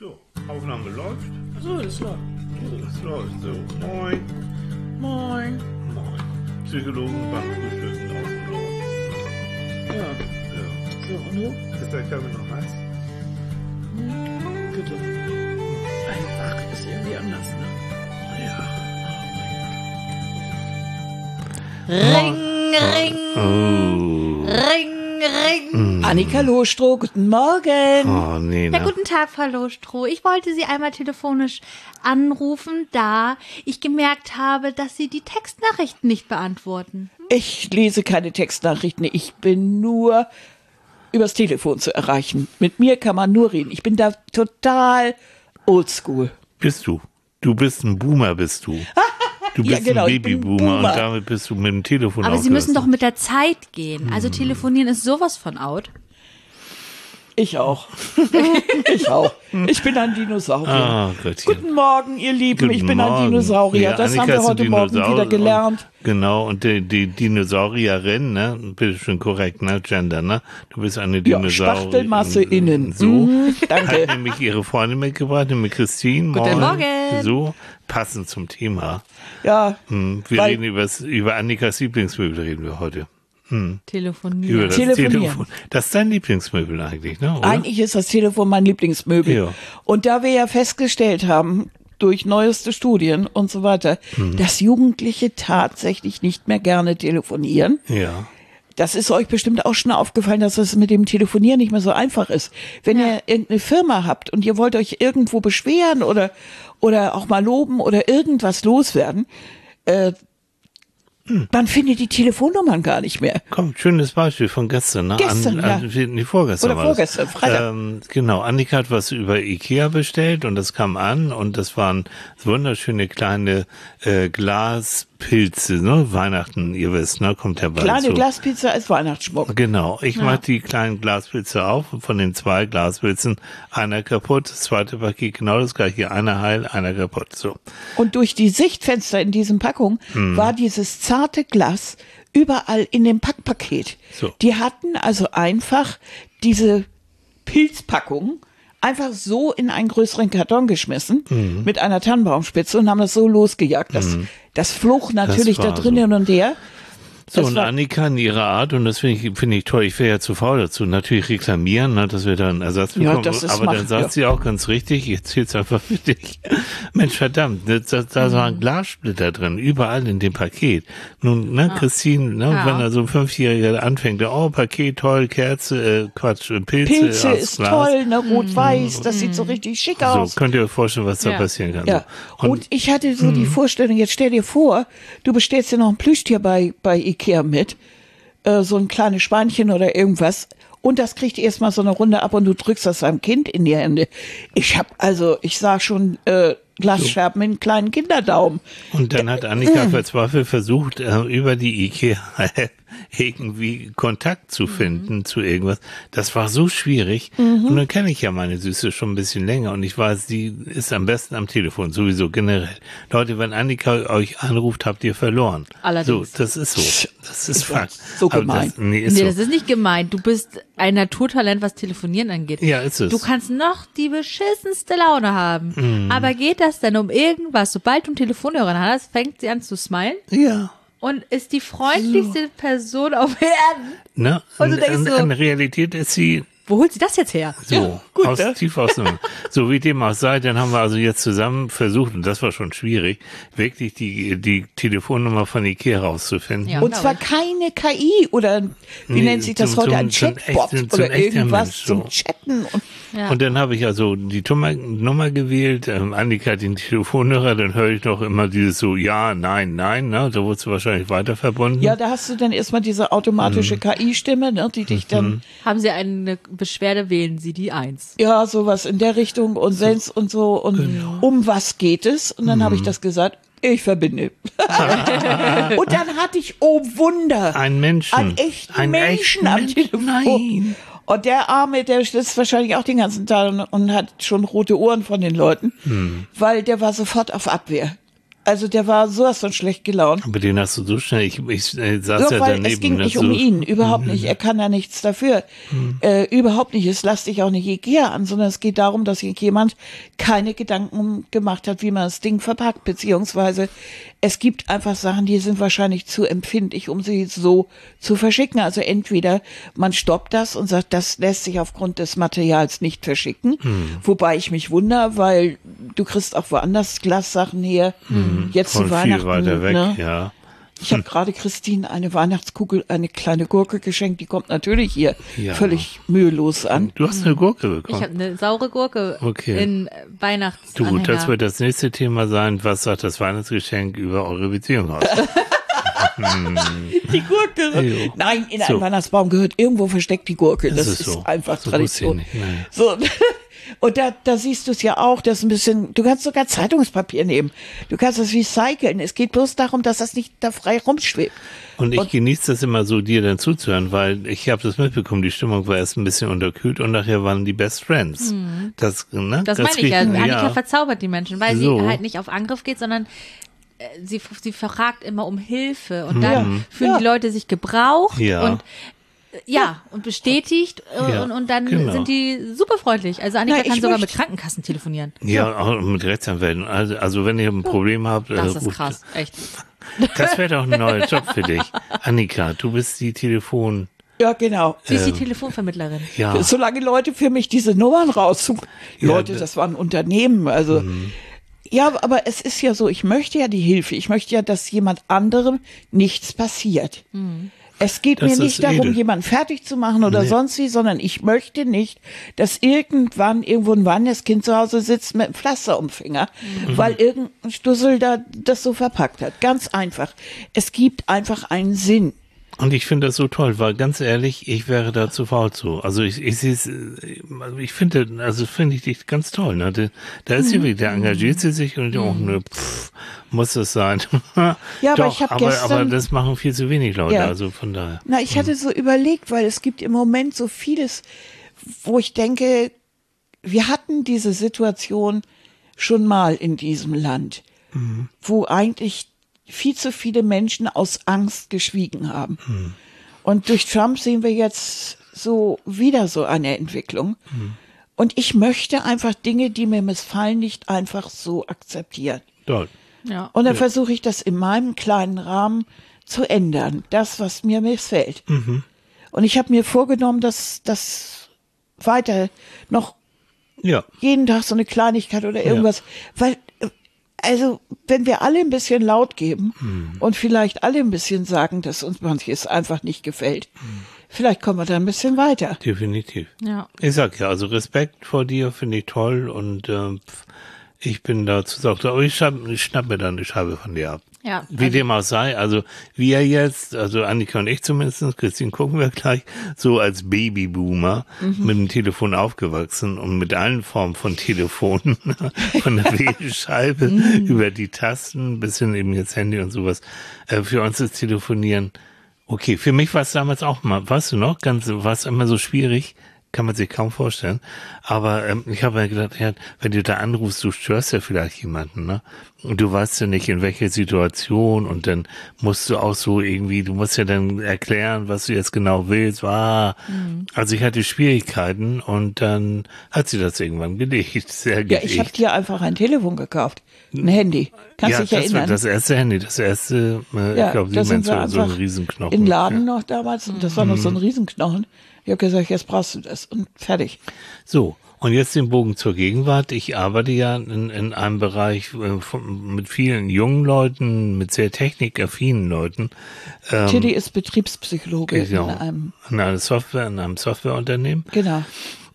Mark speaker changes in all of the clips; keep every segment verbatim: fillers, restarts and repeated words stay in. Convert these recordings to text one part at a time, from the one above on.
Speaker 1: So, Aufnahme läuft.
Speaker 2: So, das läuft.
Speaker 1: So, es läuft so. Moin.
Speaker 2: Moin.
Speaker 1: Moin. Psychologen beim Frühstücken auf dem Blau.
Speaker 2: Ja.
Speaker 1: Ja.
Speaker 2: So, und du?
Speaker 1: Ist der Kaffee noch heiß?
Speaker 2: Hm, bitte. Einfach ist irgendwie anders, ne?
Speaker 1: Ja.
Speaker 3: Ring, ring,
Speaker 1: Oh.
Speaker 3: ring, ring.
Speaker 2: Mm. Annika Lohstroh, guten Morgen.
Speaker 1: Oh, nee,
Speaker 3: Ja,
Speaker 1: ne?
Speaker 3: guten Tag, Frau Lohstroh. Ich wollte Sie einmal telefonisch anrufen, da ich gemerkt habe, dass Sie die Textnachrichten nicht beantworten.
Speaker 2: Ich lese keine Textnachrichten. Ich bin nur übers Telefon zu erreichen. Mit mir kann man nur reden. Ich bin da total oldschool.
Speaker 1: Bist du? Du bist ein Boomer, bist du. Du bist
Speaker 2: Ja, genau,
Speaker 1: ein
Speaker 2: ich bin
Speaker 1: Babyboomer und
Speaker 2: Boomer.
Speaker 1: damit bist du mit dem Telefon
Speaker 3: Aber Sie müssen
Speaker 1: aufgewachsen.
Speaker 3: doch mit der Zeit gehen. Also telefonieren ist sowas von out.
Speaker 2: Ich auch. ich auch. Ich bin ein Dinosaurier.
Speaker 1: Ah, Gottchen.
Speaker 2: Guten Morgen, ihr Lieben.
Speaker 1: Guten
Speaker 2: ich bin
Speaker 1: Morgen.
Speaker 2: ein Dinosaurier.
Speaker 1: Ja,
Speaker 2: das
Speaker 1: Annika
Speaker 2: haben wir
Speaker 1: ist ein
Speaker 2: heute Morgen
Speaker 1: Dinosaurier
Speaker 2: wieder gelernt.
Speaker 1: Und, genau, und die, die Dinosaurierin, ne? Bitte schön korrekt, ne? Gender, ne? Du bist eine
Speaker 2: Ja,
Speaker 1: Dinosaurierin.
Speaker 2: Spachtelmasse innen.
Speaker 1: So.
Speaker 2: Mhm,
Speaker 1: Hat
Speaker 2: danke.
Speaker 1: nämlich ihre Freundin mitgebracht, nämlich Christine.
Speaker 3: Guten
Speaker 1: Moin.
Speaker 3: Morgen.
Speaker 1: So, passend zum Thema.
Speaker 2: Ja,
Speaker 1: Hm, Wir
Speaker 2: Weil-
Speaker 1: reden übers, über Annikas Lieblingsmöbel, reden wir heute. Über
Speaker 3: Telefonieren.
Speaker 1: das
Speaker 2: Telefonieren.
Speaker 1: Telefon. Das ist dein Lieblingsmöbel eigentlich, ne? Oder?
Speaker 2: eigentlich ist das Telefon mein Lieblingsmöbel.
Speaker 1: Ja.
Speaker 2: Und da wir ja festgestellt haben, durch neueste Studien und so weiter,
Speaker 1: Hm.
Speaker 2: dass Jugendliche tatsächlich nicht mehr gerne telefonieren.
Speaker 1: Ja.
Speaker 2: Das ist euch bestimmt auch schon aufgefallen, dass es mit dem Telefonieren nicht mehr so einfach ist. Wenn
Speaker 3: Ja.
Speaker 2: ihr irgendeine Firma habt und ihr wollt euch irgendwo beschweren oder, oder auch mal loben oder irgendwas loswerden, äh, man findet die Telefonnummern gar nicht mehr.
Speaker 1: Komm, schönes Beispiel von gestern, ne?
Speaker 2: Gestern,
Speaker 1: an, an, nee, vorgestern
Speaker 2: Oder
Speaker 1: war das.
Speaker 2: vorgestern, Freitag.
Speaker 1: Ähm, genau, Annika hat was über Ikea bestellt und das kam an und das waren wunderschöne kleine äh, Glaspilze, ne? Weihnachten, ihr wisst, ne? Kommt ja bald
Speaker 2: Kleine
Speaker 1: so.
Speaker 2: Glaspizza als Weihnachtsschmuck.
Speaker 1: Genau, ich mach die kleinen Glaspilze auf und von den zwei Glaspilzen einer kaputt, das zweite Paket genau das gleiche, einer heil, einer kaputt, so.
Speaker 2: Und durch die Sichtfenster in diesen Packungen
Speaker 1: Hm.
Speaker 2: war dieses zarte Glas überall in dem Packpaket.
Speaker 1: So.
Speaker 2: Die hatten also einfach diese Pilzpackung einfach so in einen größeren Karton geschmissen
Speaker 1: Mhm.
Speaker 2: mit einer Tannenbaumspitze und haben das so losgejagt. Das, das flog natürlich
Speaker 1: war
Speaker 2: da drin
Speaker 1: so.
Speaker 2: hin und her.
Speaker 1: So,
Speaker 2: Das
Speaker 1: und
Speaker 2: war-
Speaker 1: Annika in ihrer Art, und das finde ich, finde ich toll, ich wäre ja zu faul dazu, natürlich reklamieren, ne, dass wir da einen Ersatz
Speaker 2: Ja,
Speaker 1: bekommen,
Speaker 2: das ist
Speaker 1: aber
Speaker 2: machen,
Speaker 1: dann sagt
Speaker 2: ja.
Speaker 1: sie auch ganz richtig, ich erzähl's einfach für dich, Mensch, verdammt, da, da, da
Speaker 2: Mhm.
Speaker 1: waren Glassplitter drin, überall in dem Paket. Nun, ne, Christine, ne,
Speaker 3: Ja.
Speaker 1: wenn da so ein Fünfjähriger anfängt, oh, Paket, toll, Kerze, äh, Quatsch, äh, Pilze,
Speaker 2: Pilze
Speaker 1: aus
Speaker 2: ist
Speaker 1: Glas.
Speaker 2: toll, ne, rot-weiß, das sieht so richtig schick
Speaker 1: So,
Speaker 2: aus.
Speaker 1: könnt ihr euch vorstellen, was da
Speaker 3: Ja.
Speaker 1: passieren kann.
Speaker 2: Ja,
Speaker 1: So.
Speaker 2: und, ich hatte so die Vorstellung, jetzt stell dir vor, du bestellst dir noch ein Plüschtier bei, bei Ikea mit, äh, so ein kleines Schweinchen oder irgendwas, und das kriegt erstmal so eine Runde ab und du drückst das einem Kind in die Hände. Ich hab, also, ich sah schon äh, Glasscherben in kleinen Kinderdaumen.
Speaker 1: Und dann hat Annika verzweifelt versucht, äh, über die Ikea irgendwie Kontakt zu finden zu irgendwas. Das war so schwierig. Und dann kenne ich ja meine Süße schon ein bisschen länger und ich weiß, die ist am besten am Telefon, sowieso generell. Leute, wenn Annika euch anruft, habt ihr verloren.
Speaker 3: Allerdings.
Speaker 1: So, das ist so. Das ist Fakt.
Speaker 2: so
Speaker 1: Aber
Speaker 2: gemein.
Speaker 1: Das, nee, ist
Speaker 3: Nee,
Speaker 1: so.
Speaker 3: das ist nicht gemeint. Du bist ein Naturtalent, was Telefonieren angeht.
Speaker 1: Ja, ist es.
Speaker 3: Du kannst noch die beschissenste Laune haben.
Speaker 1: Mhm.
Speaker 3: Aber geht das denn um irgendwas? Sobald du einen Telefonhörer hast, fängt sie an zu smilen
Speaker 1: Ja.
Speaker 3: und ist die freundlichste Person auf Erden.
Speaker 1: Ne?
Speaker 3: Und du
Speaker 1: in,
Speaker 3: denkst
Speaker 1: in,
Speaker 3: so-
Speaker 1: in Realität ist sie
Speaker 3: Wo holt sie das jetzt her?
Speaker 1: so,
Speaker 2: gut,
Speaker 1: aus,
Speaker 2: ne?
Speaker 1: tief aus dem, so wie dem auch sei, dann haben wir also jetzt zusammen versucht, und das war schon schwierig, wirklich die, die Telefonnummer von Ikea rauszufinden.
Speaker 3: Ja.
Speaker 2: Und zwar keine K I oder, wie
Speaker 1: Nee,
Speaker 2: nennt sich das
Speaker 1: zum-
Speaker 2: heute, ein
Speaker 1: zum- zum
Speaker 2: Chatbot
Speaker 1: echten- zum
Speaker 2: oder
Speaker 1: echter
Speaker 2: irgendwas
Speaker 1: Mensch,
Speaker 2: zum
Speaker 1: so.
Speaker 2: Chatten. Und
Speaker 3: Ja.
Speaker 1: Und dann habe ich also die Nummer, Nummer gewählt, ähm, Annika hat den Telefonhörer, dann höre ich noch immer dieses so, ja, nein, nein, ne, da wurdest du wahrscheinlich weiter verbunden.
Speaker 2: ja, da hast du dann erstmal diese
Speaker 1: Mhm.
Speaker 2: automatische K I-Stimme, ne, die dich dann,
Speaker 3: Haben Sie eine Beschwerde, wählen Sie die eins.
Speaker 2: ja, sowas in der Richtung und Sens und so und
Speaker 1: Genau.
Speaker 2: um was geht es? Und dann
Speaker 1: Mhm.
Speaker 2: habe ich das gesagt, ich verbinde. Und dann hatte ich, oh Wunder,
Speaker 1: Ein Menschen.
Speaker 2: einen echten
Speaker 1: Einen
Speaker 2: Menschen
Speaker 1: echten
Speaker 2: am
Speaker 1: Menschen.
Speaker 2: Telefon.
Speaker 1: Nein.
Speaker 2: Und der Arme, der sitzt wahrscheinlich auch den ganzen Tag und, und hat schon rote Ohren von den Leuten,
Speaker 1: Hm.
Speaker 2: weil der war sofort auf Abwehr. Also der war sowas von schlecht gelaunt.
Speaker 1: Aber den hast du so schnell, ich, ich äh, saß
Speaker 2: Nur
Speaker 1: ja
Speaker 2: weil
Speaker 1: daneben.
Speaker 2: es ging nicht
Speaker 1: so,
Speaker 2: um ihn, überhaupt nicht. Er kann da nichts dafür.
Speaker 1: Mhm.
Speaker 2: Äh, überhaupt nicht. Es lasst sich auch nicht Ikea an, sondern es geht darum, dass sich jemand keine Gedanken gemacht hat, wie man das Ding verpackt, beziehungsweise es gibt einfach Sachen, die sind wahrscheinlich zu empfindlich, um sie so zu verschicken. Also entweder man stoppt das und sagt, das lässt sich aufgrund des Materials nicht verschicken, mhm. wobei ich mich wundere, weil du kriegst auch woanders Glassachen her, mhm. jetzt
Speaker 1: Von
Speaker 2: zu Weihnachten.
Speaker 1: Viel weiter weg,
Speaker 2: ne?
Speaker 1: ja.
Speaker 2: Ich habe gerade Christine eine Weihnachtskugel, eine kleine Gurke geschenkt, die kommt natürlich hier
Speaker 1: Ja.
Speaker 2: völlig mühelos an.
Speaker 1: Du hast eine Gurke bekommen.
Speaker 3: Ich habe eine saure Gurke
Speaker 1: Okay.
Speaker 3: in Weihnachts.
Speaker 1: Du, das wird das nächste Thema sein. Was sagt das Weihnachtsgeschenk über eure Beziehung aus?
Speaker 2: Die Gurke.
Speaker 1: Jo.
Speaker 2: Nein, in
Speaker 1: So.
Speaker 2: einen Weihnachtsbaum gehört irgendwo versteckt die Gurke. Das,
Speaker 1: Das
Speaker 2: ist,
Speaker 1: ist so.
Speaker 2: einfach
Speaker 1: So wusste ich
Speaker 2: Tradition.
Speaker 1: nicht, nein.
Speaker 2: So. Und da, da siehst du es ja auch, dass ein bisschen, du kannst sogar Zeitungspapier nehmen. Du kannst es recyceln. Es geht bloß darum, dass das nicht da frei rumschwebt.
Speaker 1: Und ich
Speaker 2: Und-
Speaker 1: genieße das immer so, dir dann zuzuhören, weil ich habe das mitbekommen, die Stimmung war erst ein bisschen unterkühlt und nachher waren die Best Friends. Das, ne?
Speaker 3: Das, meine ich ja.
Speaker 1: kriegt-
Speaker 3: Annika verzaubert die Menschen, weil
Speaker 1: So.
Speaker 3: sie halt nicht auf Angriff geht, sondern äh, sie, sie fragt immer um Hilfe und dann fühlen
Speaker 2: Ja.
Speaker 3: die Leute sich gebraucht
Speaker 1: Ja.
Speaker 3: und äh, ja, und bestätigt äh,
Speaker 1: Ja,
Speaker 3: und, und dann
Speaker 1: genau.
Speaker 3: sind die super freundlich. Also Annika
Speaker 2: Na, ich
Speaker 3: kann sogar
Speaker 2: möchte-
Speaker 3: mit Krankenkassen telefonieren.
Speaker 1: Ja, auch mit Rechtsanwälten. Also, also wenn ihr ein Problem habt, äh,
Speaker 3: Das ist
Speaker 1: ruft-
Speaker 3: krass, echt.
Speaker 1: Das wäre doch ein neuer Job für dich. Annika, du bist die Telefon.
Speaker 2: Ja, genau.
Speaker 3: Sie ist die
Speaker 1: Ähm,
Speaker 3: Telefonvermittlerin.
Speaker 1: Ja.
Speaker 2: Solange Leute für mich diese Nummern raussuchen.
Speaker 1: Ja,
Speaker 2: Leute,
Speaker 1: das-
Speaker 2: das waren Unternehmen, also.
Speaker 1: Mhm.
Speaker 2: Ja, aber es ist ja so, ich möchte ja die Hilfe. Ich möchte ja, dass jemand anderem nichts passiert. Es geht
Speaker 1: Das
Speaker 2: mir
Speaker 1: ist
Speaker 2: nicht darum,
Speaker 1: edel.
Speaker 2: jemanden fertig zu machen oder
Speaker 1: Nee.
Speaker 2: sonst wie, sondern ich möchte nicht, dass irgendwann irgendwo ein weinendes Kind zu Hause sitzt mit einem Pflaster um den Finger,
Speaker 1: Mhm.
Speaker 2: weil irgendein Stussel da das so verpackt hat. Ganz einfach. Es gibt einfach einen Sinn.
Speaker 1: Und ich finde das so toll, weil ganz ehrlich, ich wäre da zu faul zu. Also ich, ich sehe es, äh, ich finde, also finde ich dich ganz toll. Ne? Da, da ist sie wieder, da engagiert sie sich und auch ne, pff, muss das sein.
Speaker 2: Ja, aber
Speaker 1: Doch,
Speaker 2: ich hab
Speaker 1: aber,
Speaker 2: gestern-
Speaker 1: aber das machen viel zu wenig Leute,
Speaker 2: Ja.
Speaker 1: also von daher.
Speaker 2: Na, ich hatte so überlegt, weil es gibt im Moment so vieles, wo ich denke, wir hatten diese Situation schon mal in diesem Land, wo eigentlich viel zu viele Menschen aus Angst geschwiegen haben. Und durch Trump sehen wir jetzt so wieder so eine Entwicklung. Und ich möchte einfach Dinge, die mir missfallen, nicht einfach so akzeptieren.
Speaker 1: Toll.
Speaker 3: Ja.
Speaker 2: Und dann versuche ich das in meinem kleinen Rahmen zu ändern, das, was mir missfällt. Und ich habe mir vorgenommen, dass das weiter noch
Speaker 1: Ja.
Speaker 2: jeden Tag so eine Kleinigkeit oder irgendwas, weil, äh, also, wenn wir alle ein bisschen laut geben und vielleicht alle ein bisschen sagen, dass uns manches einfach nicht gefällt, vielleicht kommen wir da ein bisschen weiter.
Speaker 1: Definitiv.
Speaker 3: Ja.
Speaker 1: Ich sag ja, also Respekt vor dir finde ich toll und ähm, ich bin da zu sagen, aber ich schnapp, ich schnapp mir dann die Scheibe von dir ab.
Speaker 3: Ja,
Speaker 1: Wie
Speaker 3: also-
Speaker 1: dem auch sei, also wir jetzt, also Annika und ich zumindest, Christine gucken wir gleich, so als Babyboomer
Speaker 3: Mhm.
Speaker 1: mit dem Telefon aufgewachsen und mit allen Formen von Telefonen, von der Wählscheibe
Speaker 3: Mhm.
Speaker 1: über die Tasten bis hin eben jetzt Handy und sowas. Äh, für uns ist Telefonieren okay. Für mich war es damals auch mal, weißt du noch, ganz, war es immer so schwierig, kann man sich kaum vorstellen. Aber ähm, ich habe mir gedacht, ja, wenn du da anrufst, du störst ja vielleicht jemanden, ne? Und du weißt ja nicht, in welcher Situation und dann musst du auch so irgendwie, du musst ja dann erklären, was du jetzt genau willst. Ah, also ich hatte Schwierigkeiten und dann hat sie das irgendwann gelegt. Sehr
Speaker 2: Ja,
Speaker 1: gelegt.
Speaker 2: ich habe dir einfach ein Telefon gekauft, ein Handy. Kannst
Speaker 1: ja,
Speaker 2: dich
Speaker 1: das
Speaker 2: erinnern?
Speaker 1: war das erste Handy, das erste, äh,
Speaker 2: Ja,
Speaker 1: ich glaube,
Speaker 2: da sind
Speaker 1: Siemens
Speaker 2: wir
Speaker 1: so, so ein
Speaker 2: einfach
Speaker 1: Riesenknochen.
Speaker 2: in Laden
Speaker 1: Ja.
Speaker 2: noch damals und das war noch so ein Riesenknochen. Ich habe gesagt, jetzt brauchst du das und fertig.
Speaker 1: So, und jetzt den Bogen zur Gegenwart. Ich arbeite ja in, in einem Bereich äh, von, mit vielen jungen Leuten, mit sehr technikaffinen Leuten. Ähm,
Speaker 2: Tilly ist Betriebspsychologe
Speaker 1: genau,
Speaker 2: in einem,
Speaker 1: in einer Software, in einem Softwareunternehmen.
Speaker 2: genau.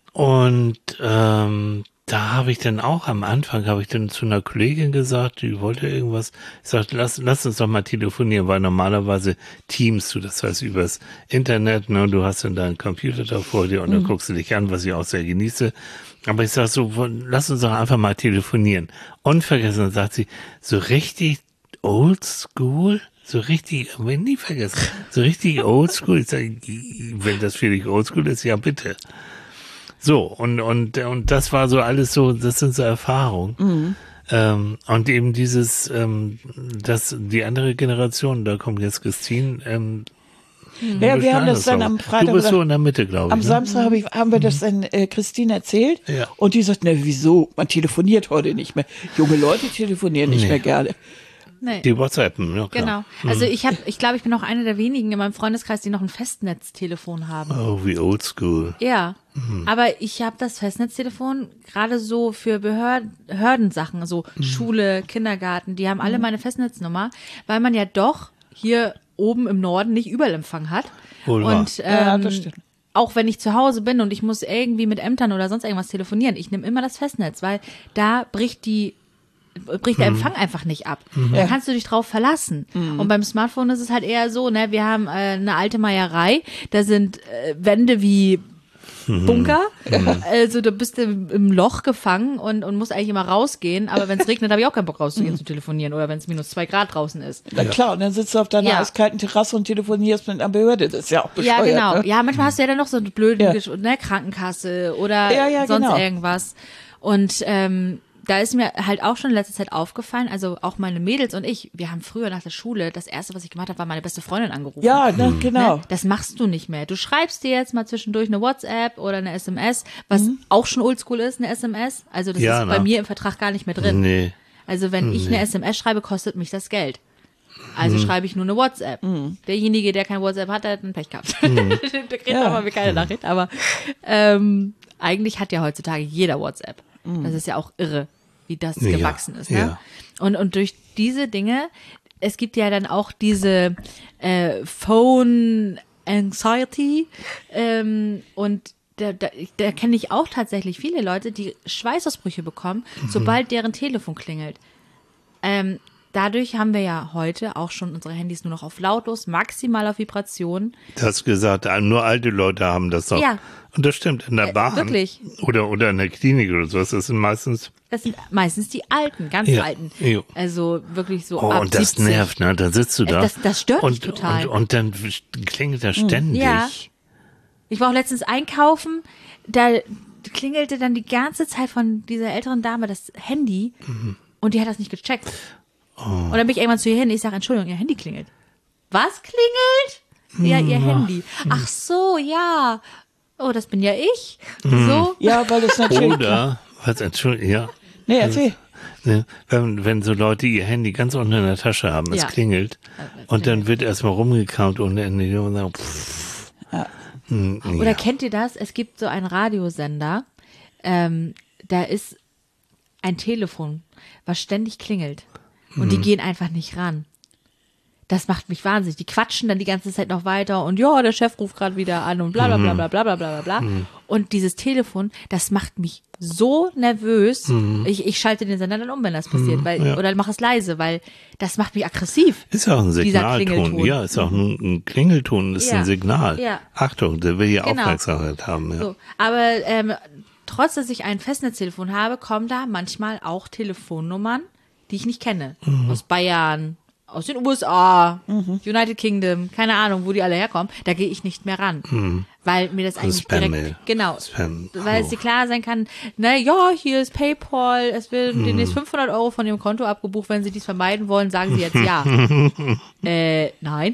Speaker 1: Und ähm, da habe ich dann auch am Anfang, habe ich dann zu einer Kollegin gesagt, die wollte irgendwas, ich sagte, lass, lass uns doch mal telefonieren, weil normalerweise teamst du, das heißt übers Internet, ne, du hast dann deinen Computer da vor dir und dann guckst du dich an, was ich auch sehr genieße. Aber ich sag so, lass uns doch einfach mal telefonieren. Unvergessen, sagt sie, so richtig old school? So richtig, wenn nie vergessen, so richtig old school. Ich sage, wenn das für dich old school ist, ja bitte. So, und, und, und das war so alles so, das sind so Erfahrungen. Ähm, und eben dieses, ähm, dass die andere Generation, da kommt jetzt Christine, ähm,
Speaker 2: Ja, wir haben das dann am Freitag
Speaker 1: Du bist
Speaker 2: oder
Speaker 1: so in der Mitte, glaube ich.
Speaker 2: am
Speaker 1: ne?
Speaker 2: Samstag hab ich, haben wir das dann äh, Christine erzählt.
Speaker 1: Ja.
Speaker 2: Und die sagt, ne, wieso? Man telefoniert heute nicht mehr. Junge Leute telefonieren nicht
Speaker 1: Nee.
Speaker 2: mehr gerne.
Speaker 3: Nee.
Speaker 1: Die WhatsAppen, ja klar.
Speaker 3: Genau. Also ich habe, ich glaube, ich bin auch eine der wenigen in meinem Freundeskreis, die noch ein Festnetztelefon haben.
Speaker 1: Oh, wie oldschool.
Speaker 3: Ja, aber ich habe das Festnetztelefon gerade so für Behörd Behördensachen, also Schule, Kindergarten, die haben alle meine Festnetznummer, weil man ja doch hier oben im Norden nicht überall Empfang hat.
Speaker 1: Wohl wahr.
Speaker 3: Und
Speaker 2: Ja,
Speaker 3: ähm,
Speaker 2: das stimmt.
Speaker 3: auch wenn ich zu Hause bin und ich muss irgendwie mit Ämtern oder sonst irgendwas telefonieren, ich nehme immer das Festnetz, weil da bricht die bricht der Empfang einfach nicht ab. Da kannst du dich drauf verlassen. Und beim Smartphone ist es halt eher so, ne, wir haben äh, eine alte Meierei, da sind äh, Wände wie Bunker, also du bist im, im Loch gefangen und, und musst eigentlich immer rausgehen, aber wenn es regnet, habe ich auch keinen Bock rauszugehen zu telefonieren oder wenn es minus zwei Grad draußen ist.
Speaker 2: Na klar, und dann sitzt du auf deiner
Speaker 3: Ja.
Speaker 2: eiskalten Terrasse und telefonierst mit einer Behörde. Das ist ja auch bescheuert.
Speaker 3: Ja, genau.
Speaker 2: Ne?
Speaker 3: Ja, manchmal hast du ja dann noch so eine blöde
Speaker 2: Ja.
Speaker 3: Gesch- ne, Krankenkasse oder
Speaker 2: Ja, ja,
Speaker 3: sonst
Speaker 2: genau.
Speaker 3: irgendwas. Und ähm, da ist mir halt auch schon in letzter Zeit aufgefallen, also auch meine Mädels und ich, wir haben früher nach der Schule, das erste, was ich gemacht habe, war meine beste Freundin angerufen.
Speaker 2: Ja, ne, genau.
Speaker 3: Ne? Das machst du nicht mehr. Du schreibst dir jetzt mal zwischendurch eine WhatsApp oder eine S M S, was
Speaker 2: Mhm.
Speaker 3: auch schon oldschool ist, eine S M S. Also das
Speaker 1: Ja,
Speaker 3: ist bei
Speaker 1: na.
Speaker 3: mir im Vertrag gar nicht mehr drin.
Speaker 1: Nee.
Speaker 3: Also wenn ich eine S M S schreibe, kostet mich das Geld. Also
Speaker 1: Mhm.
Speaker 3: schreibe ich nur eine WhatsApp. Derjenige, der kein WhatsApp hat, der hat einen Pech gehabt. der kriegt
Speaker 2: Ja.
Speaker 3: aber mir keine Nachricht. Aber ähm, eigentlich hat ja heutzutage jeder WhatsApp. Das ist ja auch irre, wie das
Speaker 1: Ja,
Speaker 3: gewachsen ist. Ne?
Speaker 1: ja.
Speaker 3: Und, und durch diese Dinge, es gibt ja dann auch diese äh, Phone Anxiety ähm, und da, da, da kenne ich auch tatsächlich viele Leute, die Schweißausbrüche bekommen,
Speaker 1: Mhm.
Speaker 3: sobald deren Telefon klingelt. Ähm, dadurch haben wir ja heute auch schon unsere Handys nur noch auf lautlos, maximal auf Vibration.
Speaker 1: Du hast gesagt, nur alte Leute haben das doch.
Speaker 3: Ja.
Speaker 1: Und das stimmt, in der
Speaker 3: Äh,
Speaker 1: Bahn.
Speaker 3: wirklich.
Speaker 1: Oder, oder in der Klinik oder sowas. Das sind meistens.
Speaker 3: Das sind meistens die Alten, ganz
Speaker 1: Ja.
Speaker 3: Alten.
Speaker 1: Jo.
Speaker 3: Also wirklich so
Speaker 1: Oh,
Speaker 3: ab
Speaker 1: und das
Speaker 3: siebzig.
Speaker 1: nervt, ne? Da sitzt du da.
Speaker 3: Das- das stört mich
Speaker 1: und,
Speaker 3: total.
Speaker 1: Und, und dann klingelt das ständig.
Speaker 3: Ja. Ich war auch letztens einkaufen, da klingelte dann die ganze Zeit von dieser älteren Dame das Handy und die hat das nicht gecheckt. Und dann bin ich irgendwann zu ihr hin, ich sage, Entschuldigung, ihr Handy klingelt. Was klingelt? Ja, ihr Handy. Ach so, ja. Oh, das bin ja ich. So.
Speaker 2: Ja, weil das natürlich.
Speaker 1: Oder, was, Entschuldigung, ja.
Speaker 2: Nee, erzähl.
Speaker 1: Ne, wenn, wenn so Leute ihr Handy ganz unten in der Tasche haben, es
Speaker 3: Ja.
Speaker 1: klingelt
Speaker 3: es
Speaker 1: und dann wird erstmal rumgekaut ohne Ende und dann, pff, hm,
Speaker 3: Oder
Speaker 1: ja.
Speaker 3: kennt ihr das? Es gibt so einen Radiosender, ähm, da ist ein Telefon, was ständig klingelt. Und die gehen einfach nicht ran. Das macht mich wahnsinnig. Die quatschen dann die ganze Zeit noch weiter und ja, der Chef ruft gerade wieder an und bla bla bla bla bla bla bla bla. Und dieses Telefon, das macht mich so nervös. Ich, ich schalte den Sender dann um, wenn das passiert, weil,
Speaker 1: ja.
Speaker 3: oder mach es leise, weil das macht mich aggressiv.
Speaker 1: Ist auch ein
Speaker 3: Dieser
Speaker 1: Signalton.
Speaker 3: Klingelton.
Speaker 1: Ja, ist auch ein, ein Klingelton, ist
Speaker 3: Ja.
Speaker 1: ein Signal.
Speaker 3: Ja.
Speaker 1: Achtung, der will hier
Speaker 3: Genau.
Speaker 1: Aufmerksamkeit haben. Ja.
Speaker 3: So, aber ähm, trotz, dass ich ein Festnetztelefon habe, kommen da manchmal auch Telefonnummern, die ich nicht kenne.
Speaker 1: Mhm.
Speaker 3: Aus Bayern, aus den U S A, United Kingdom, keine Ahnung, wo die alle herkommen. Da gehe ich nicht mehr ran. Weil mir das eigentlich
Speaker 1: Spam-Mail.
Speaker 3: direkt, genau,
Speaker 1: Spam.
Speaker 3: weil es
Speaker 1: Oh.
Speaker 3: dir klar sein kann, na ja, hier ist PayPal, es werden
Speaker 1: Mhm.
Speaker 3: demnächst fünfhundert Euro von Ihrem Konto abgebucht, wenn Sie dies vermeiden wollen, sagen Sie jetzt ja. äh, nein.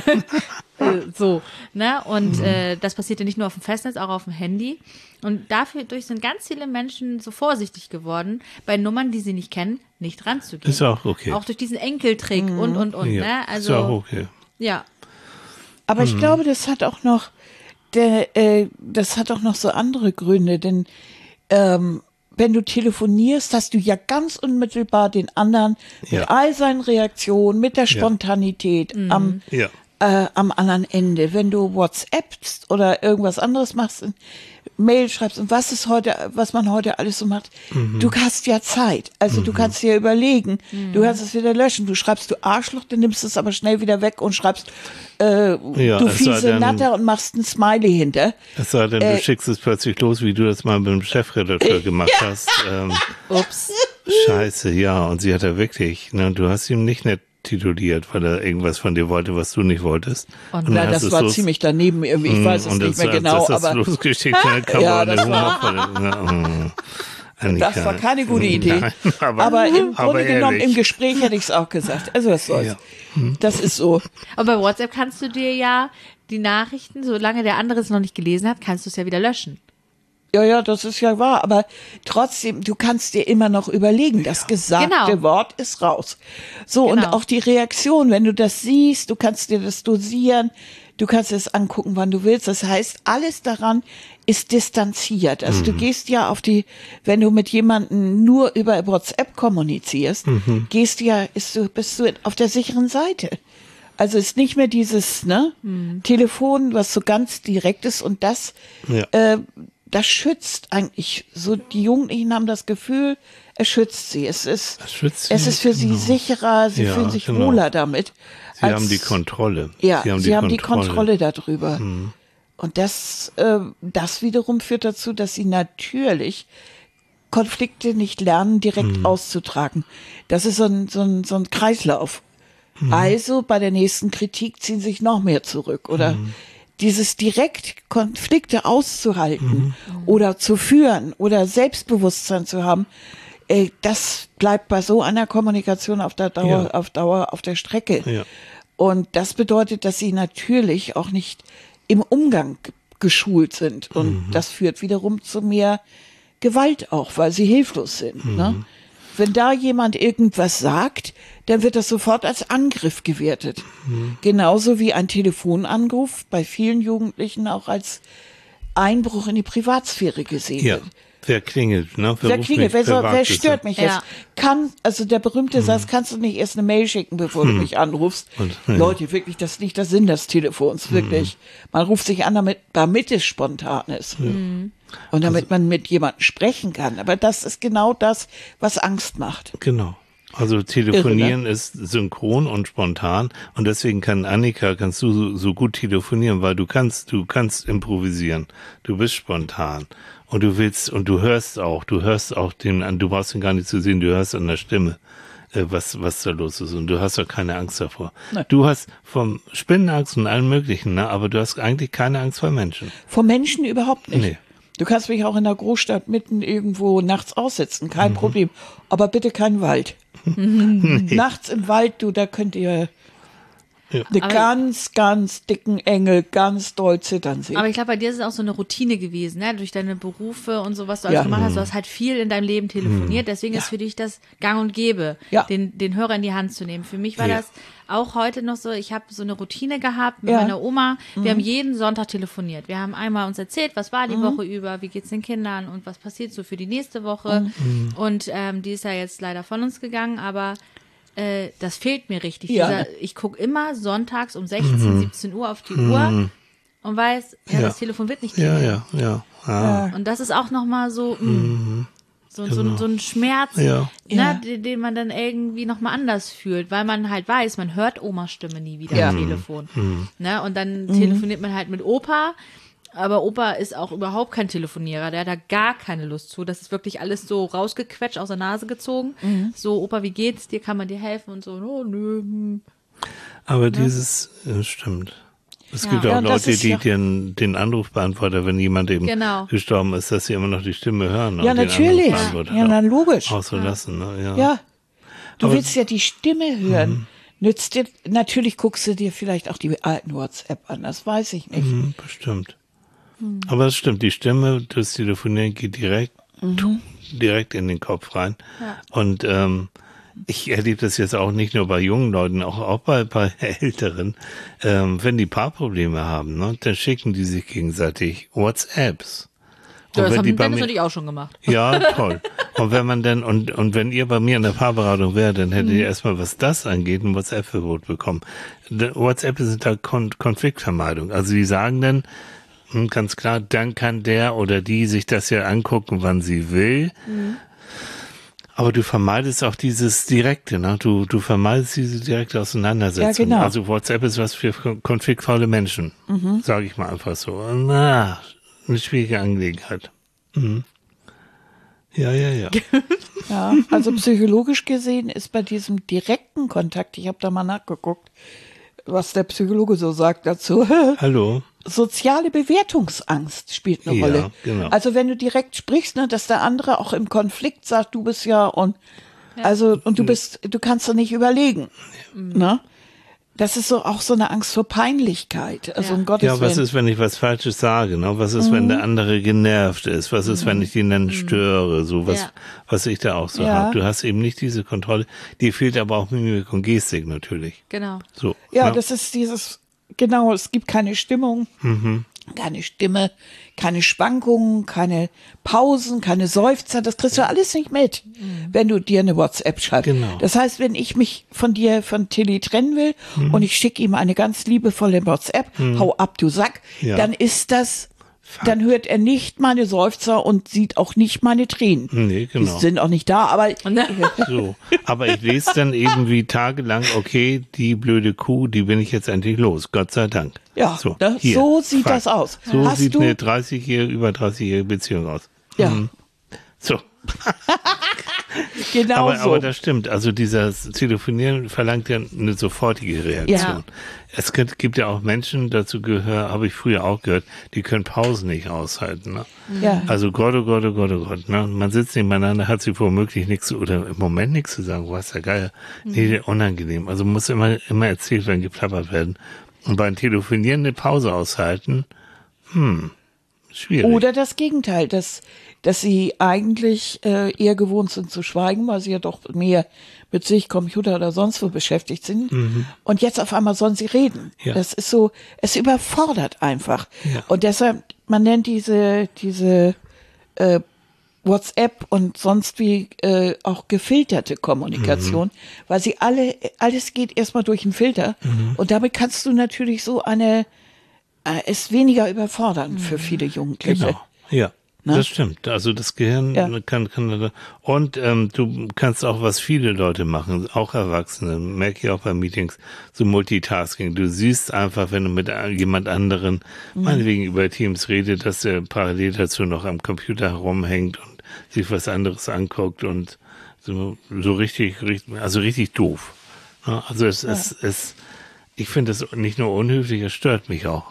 Speaker 3: Äh, so, ne? Und äh, das passierte nicht nur auf dem Festnetz, auch auf dem Handy. Und dafür durch sind ganz viele Menschen so vorsichtig geworden, bei Nummern, die sie nicht kennen, nicht ranzugehen.
Speaker 1: Ist auch okay.
Speaker 3: Auch durch diesen Enkeltrick und, und, und,
Speaker 1: ja.
Speaker 3: ne? Also,
Speaker 1: ist auch okay.
Speaker 3: ja.
Speaker 2: Aber ich glaube, das hat auch noch, der, äh, das hat auch noch so andere Gründe, denn ähm, wenn du telefonierst, hast du ja ganz unmittelbar den anderen
Speaker 1: Ja.
Speaker 2: mit all seinen Reaktionen, mit der Spontanität am,
Speaker 1: Ja.
Speaker 2: äh, am anderen Ende. Wenn du WhatsAppst oder irgendwas anderes machst, ein Mail schreibst und was ist heute, was man heute alles so macht, du hast ja Zeit. Also du kannst dir überlegen, du kannst es wieder löschen. Du schreibst du Arschloch, dann nimmst du es aber schnell wieder weg und schreibst äh,
Speaker 1: Ja,
Speaker 2: du
Speaker 1: es sei
Speaker 2: fiese
Speaker 1: denn-
Speaker 2: Natter und machst ein Smiley hinter.
Speaker 1: Es sei denn, du
Speaker 2: Äh,
Speaker 1: schickst es plötzlich los, wie du das mal mit dem Chefredakteur gemacht hast. Ähm,
Speaker 3: Ups.
Speaker 1: Scheiße, ja. Und sie hat er wirklich, ne, du hast ihm nicht nett tituliert, weil er irgendwas von dir wollte, was du nicht wolltest.
Speaker 3: Und
Speaker 1: dann
Speaker 2: Na,
Speaker 1: hast
Speaker 2: das
Speaker 1: du es
Speaker 2: war
Speaker 1: los-
Speaker 2: ziemlich daneben irgendwie. Ich weiß es
Speaker 1: und
Speaker 2: nicht
Speaker 1: das,
Speaker 2: mehr genau,
Speaker 1: das hast du
Speaker 2: aber
Speaker 1: losgeschickt, dann kam
Speaker 2: Ja,
Speaker 1: auch eine
Speaker 2: das war-
Speaker 1: humorvolle. Ja, mm. Annika.
Speaker 2: Das war keine gute Idee.
Speaker 1: Nein, aber,
Speaker 2: aber im
Speaker 1: aber
Speaker 2: Grunde genommen,
Speaker 1: ehrlich.
Speaker 2: im Gespräch hätte ich es auch gesagt. Also was soll's.
Speaker 1: Ja.
Speaker 2: Das ist so.
Speaker 3: Aber bei WhatsApp kannst du dir ja die Nachrichten, solange der andere es noch nicht gelesen hat, kannst du es ja wieder löschen.
Speaker 2: Ja, ja, das ist ja wahr. Aber trotzdem, du kannst dir immer noch überlegen, das gesagte
Speaker 3: Genau.
Speaker 2: Wort ist raus. So, und
Speaker 3: Genau.
Speaker 2: auch die Reaktion, wenn du das siehst, du kannst dir das dosieren, du kannst es angucken, wann du willst. Das heißt, alles daran ist distanziert. Also du gehst ja auf die, wenn du mit jemandem nur über WhatsApp kommunizierst, gehst ja, ist du, bist du auf der sicheren Seite. Also ist nicht mehr dieses ne, Telefon, was so ganz direkt ist und das,
Speaker 1: Ja.
Speaker 2: äh, das schützt eigentlich. So die Jugendlichen haben das Gefühl, es schützt sie. Es ist,
Speaker 1: Es schützt
Speaker 2: es
Speaker 1: sie,
Speaker 2: ist für sie
Speaker 1: genau.
Speaker 2: sicherer, sie
Speaker 1: Ja,
Speaker 2: fühlen sich
Speaker 1: genau.
Speaker 2: wohler damit.
Speaker 1: Sie
Speaker 2: als-
Speaker 1: haben die Kontrolle.
Speaker 2: Ja,
Speaker 1: sie haben,
Speaker 2: sie
Speaker 1: die,
Speaker 2: haben
Speaker 1: Kontrolle.
Speaker 2: die Kontrolle darüber. Und das, äh, das wiederum führt dazu, dass sie natürlich Konflikte nicht lernen, direkt auszutragen. Das ist so ein, so ein, so ein Kreislauf. Also bei der nächsten Kritik ziehen sich noch mehr zurück oder dieses direkt Konflikte auszuhalten oder zu führen oder Selbstbewusstsein zu haben, äh, das bleibt bei so einer Kommunikation auf der Dauer,
Speaker 1: Ja.
Speaker 2: auf Dauer auf der Strecke.
Speaker 1: Ja.
Speaker 2: Und das bedeutet, dass sie natürlich auch nicht im Umgang g- geschult sind. Und das führt wiederum zu mehr Gewalt auch, weil sie hilflos sind. Ne? Wenn da jemand irgendwas sagt, dann wird das sofort als Angriff gewertet. Genauso wie ein Telefonanruf bei vielen Jugendlichen auch als Einbruch in die Privatsphäre gesehen
Speaker 1: Ja.
Speaker 2: wird.
Speaker 1: Wer klingelt, ne? Wer
Speaker 2: Wer
Speaker 1: ruft
Speaker 2: klingelt,
Speaker 1: mich,
Speaker 2: wer, soll,
Speaker 1: wagt
Speaker 2: wer
Speaker 1: es?
Speaker 2: stört mich
Speaker 3: Ja.
Speaker 2: jetzt? Kann, also der berühmte Satz, kannst du nicht erst eine Mail schicken, bevor du mich anrufst?
Speaker 1: Und- ja.
Speaker 2: Leute, wirklich, das ist nicht der Sinn des Telefons, wirklich. Man ruft sich an, damit, damit es spontan ist. Und damit man mit jemandem sprechen kann. Aber das ist genau das, was Angst macht.
Speaker 1: Genau. Also telefonieren
Speaker 2: Irre,
Speaker 1: ist synchron und spontan und deswegen kann Annika, kannst du so, so gut telefonieren, weil du kannst, du kannst improvisieren. Du bist spontan und du willst und du hörst auch, du hörst auch den an, du brauchst ihn gar nicht zu sehen, du hörst an der Stimme, äh, was was da los ist und du hast auch keine Angst davor.
Speaker 2: Nein.
Speaker 1: Du hast vom Spinnenangst und allem möglichen, ne, aber du hast eigentlich keine Angst vor Menschen.
Speaker 2: Vor Menschen überhaupt nicht.
Speaker 1: Nee.
Speaker 2: Du kannst mich auch in der Großstadt mitten irgendwo nachts aussetzen, kein Problem. Aber bitte kein Wald. Nachts im Wald, du, da könnt ihr
Speaker 1: Ja.
Speaker 2: eine
Speaker 3: Aber-
Speaker 2: ganz, ganz dicken Engel ganz doll zittern sehen.
Speaker 3: Aber ich glaube, bei dir ist es auch so eine Routine gewesen, ne? Durch deine Berufe und so, was du alles
Speaker 2: Ja.
Speaker 3: gemacht hast. Du hast halt viel in deinem Leben telefoniert. Deswegen ist für dich das gang und gäbe,
Speaker 2: Ja.
Speaker 3: den, den Hörer in die Hand zu nehmen. Für mich war
Speaker 1: Ja.
Speaker 3: das auch heute noch so, ich habe so eine Routine gehabt mit
Speaker 2: Ja.
Speaker 3: meiner Oma. Wir haben jeden Sonntag telefoniert. Wir haben einmal uns erzählt, was war die Woche über, wie geht's den Kindern und was passiert so für die nächste Woche. Und ähm, die ist ja jetzt leider von uns gegangen, aber äh, das fehlt mir richtig.
Speaker 2: Ja.
Speaker 3: Dieser, ich gucke immer sonntags um sechzehn, siebzehn Uhr auf die Uhr und weiß, ja,
Speaker 1: Ja.
Speaker 3: das Telefon wird nicht
Speaker 1: Ja,
Speaker 3: klingeln.
Speaker 1: ja, ja. Ah.
Speaker 3: Und das ist auch nochmal so, mh, so, so, so ein Schmerz,
Speaker 1: Ja.
Speaker 3: ne,
Speaker 2: Ja.
Speaker 3: den, den man dann irgendwie nochmal anders fühlt, weil man halt weiß, man hört Omas Stimme nie wieder
Speaker 2: Ja.
Speaker 3: am Telefon. Ne? Und dann telefoniert man halt mit Opa, aber Opa ist auch überhaupt kein Telefonierer, der hat da gar keine Lust zu. Das ist wirklich alles so rausgequetscht, aus der Nase gezogen. So, Opa, wie geht's dir? Kann man dir helfen? Und so, oh, nö. Hm.
Speaker 1: Aber dieses, äh, stimmt. Es
Speaker 3: Ja.
Speaker 1: gibt
Speaker 2: Ja,
Speaker 1: auch
Speaker 2: und das
Speaker 1: Leute,
Speaker 2: ist
Speaker 1: die
Speaker 2: ja-
Speaker 1: den, den Anrufbeantworter, wenn jemand eben
Speaker 3: Genau.
Speaker 1: gestorben ist, dass sie immer noch die Stimme hören.
Speaker 2: Ja,
Speaker 1: und den
Speaker 2: natürlich.
Speaker 1: Anrufbeantworter
Speaker 2: Ja, na, logisch.
Speaker 1: Auszulassen, ne? Ja.
Speaker 2: Ja. Du
Speaker 1: Aber-
Speaker 2: willst ja die Stimme hören. Nützt dir, natürlich guckst du dir vielleicht auch die alten WhatsApp an, das weiß ich nicht.
Speaker 1: Mhm, bestimmt. Aber es stimmt, die Stimme, das Telefonieren geht direkt, direkt in den Kopf rein.
Speaker 3: Ja.
Speaker 1: Und ähm, ich erlebe das jetzt auch nicht nur bei jungen Leuten, auch, auch bei, bei Älteren. Ähm, wenn die Paarprobleme haben, ne, dann schicken die sich gegenseitig WhatsApps. Und
Speaker 3: Ja, das
Speaker 1: wenn die
Speaker 3: haben
Speaker 1: bei
Speaker 3: Dennis
Speaker 1: mir-
Speaker 3: und ich auch schon gemacht.
Speaker 1: Ja, toll. Und wenn man dann, und, und wenn ihr bei mir in der Paarberatung wärt, dann hättet
Speaker 3: Mhm.
Speaker 1: ihr erstmal, was das angeht, ein WhatsApp-Verbot bekommen. Da- WhatsApp ist da Kon Konfliktvermeidung. Also die sagen dann, hm, ganz klar, dann kann der oder die sich das ja angucken, wann sie will.
Speaker 3: Mhm.
Speaker 1: Aber du vermeidest auch dieses Direkte, ne? Du, du vermeidest diese direkte Auseinandersetzung.
Speaker 2: Ja, genau.
Speaker 1: Also WhatsApp ist was für kon- konfliktvolle Menschen.
Speaker 3: Mhm.
Speaker 1: Sage ich mal einfach so. Na, eine schwierige Angelegenheit. Mhm. Ja, ja, ja.
Speaker 2: Ja, also psychologisch gesehen ist bei diesem direkten Kontakt, ich habe da mal nachgeguckt, was der Psychologe so sagt dazu.
Speaker 1: Hallo.
Speaker 2: soziale Bewertungsangst spielt eine
Speaker 1: Ja,
Speaker 2: Rolle.
Speaker 1: genau.
Speaker 2: Also wenn du direkt sprichst, ne, dass der andere auch im Konflikt sagt, du bist ja und also und du bist, du kannst doch nicht überlegen. Ne? Das ist so auch so eine Angst vor Peinlichkeit. Also
Speaker 3: Ja.
Speaker 2: um Gottes
Speaker 1: Ja, was
Speaker 2: Willen.
Speaker 1: ist, wenn ich was Falsches sage? Ne? Was ist, wenn der andere genervt ist? Was ist, wenn ich ihn dann störe? So was,
Speaker 3: Ja.
Speaker 1: was ich da auch so
Speaker 2: Ja.
Speaker 1: habe. Du hast eben nicht diese Kontrolle. Dir fehlt aber auch Mimik und Gestik natürlich.
Speaker 3: Genau.
Speaker 1: So.
Speaker 2: Ja,
Speaker 1: ne?
Speaker 2: das ist dieses, genau, es gibt keine Stimmung,
Speaker 1: Mhm.
Speaker 2: keine Stimme, keine Schwankungen, keine Pausen, keine Seufzer, das kriegst du alles nicht mit, wenn du dir eine WhatsApp schreibst.
Speaker 1: Genau.
Speaker 2: Das heißt, wenn ich mich von dir, von Tilly trennen will und ich schicke ihm eine ganz liebevolle WhatsApp, hau ab, du Sack,
Speaker 1: Ja.
Speaker 2: dann ist das, dann hört er nicht meine Seufzer und sieht auch nicht meine Tränen.
Speaker 1: Nee, genau.
Speaker 2: Die sind auch nicht da, aber
Speaker 1: So. Aber ich lese dann eben wie tagelang, okay, die blöde Kuh, die bin ich jetzt endlich los. Gott sei Dank.
Speaker 2: ja,
Speaker 1: So,
Speaker 2: das,
Speaker 1: hier,
Speaker 2: so sieht
Speaker 1: Fakt.
Speaker 2: das aus.
Speaker 1: So
Speaker 2: Hast
Speaker 1: sieht
Speaker 2: du,
Speaker 1: eine dreißigjährige, über dreißigjährige Beziehung aus.
Speaker 2: ja,
Speaker 1: Mhm. So.
Speaker 2: genau
Speaker 1: aber,
Speaker 2: so.
Speaker 1: aber das stimmt. Also dieses Telefonieren verlangt ja eine sofortige Reaktion.
Speaker 2: Ja.
Speaker 1: Es gibt, gibt ja auch Menschen, dazu gehören, habe ich früher auch gehört, die können Pausen nicht aushalten. Ne?
Speaker 2: Ja.
Speaker 1: Also Gott, oh Gott, oh Gott, oh Gott. Ne? Man sitzt nebeneinander, hat sie womöglich nichts zu, oder im Moment nichts zu sagen. Was ja geil. Nee, unangenehm. Also muss immer, immer erzählt werden, geplappert werden. Und beim Telefonieren eine Pause aushalten, hm, schwierig.
Speaker 2: Oder das Gegenteil, dass, dass sie eigentlich äh, eher gewohnt sind zu schweigen, weil sie ja doch mehr mit sich, Computer oder sonst wo beschäftigt sind. Und jetzt auf einmal sollen sie reden.
Speaker 1: Ja.
Speaker 2: Das ist so, es überfordert einfach.
Speaker 1: Ja.
Speaker 2: Und deshalb, man nennt diese, diese äh, WhatsApp und sonst wie äh, auch gefilterte Kommunikation, weil sie alle, alles geht erstmal durch einen Filter. Und damit kannst du natürlich so eine äh, es weniger überfordern für viele Jugendliche.
Speaker 1: Genau, ja,
Speaker 2: Ne?
Speaker 1: das stimmt. Also das Gehirn
Speaker 2: Ja.
Speaker 1: kann, kann und ähm, du kannst auch, was viele Leute machen, auch Erwachsene, merke ich auch bei Meetings, so Multitasking. Du siehst einfach, wenn du mit jemand anderen, meinetwegen über Teams redet, dass der parallel dazu noch am Computer herumhängt und sich was anderes anguckt und so, so richtig, richtig, also richtig doof. Ja, also es, es, es, ich finde es nicht nur unhöflich, es stört mich auch.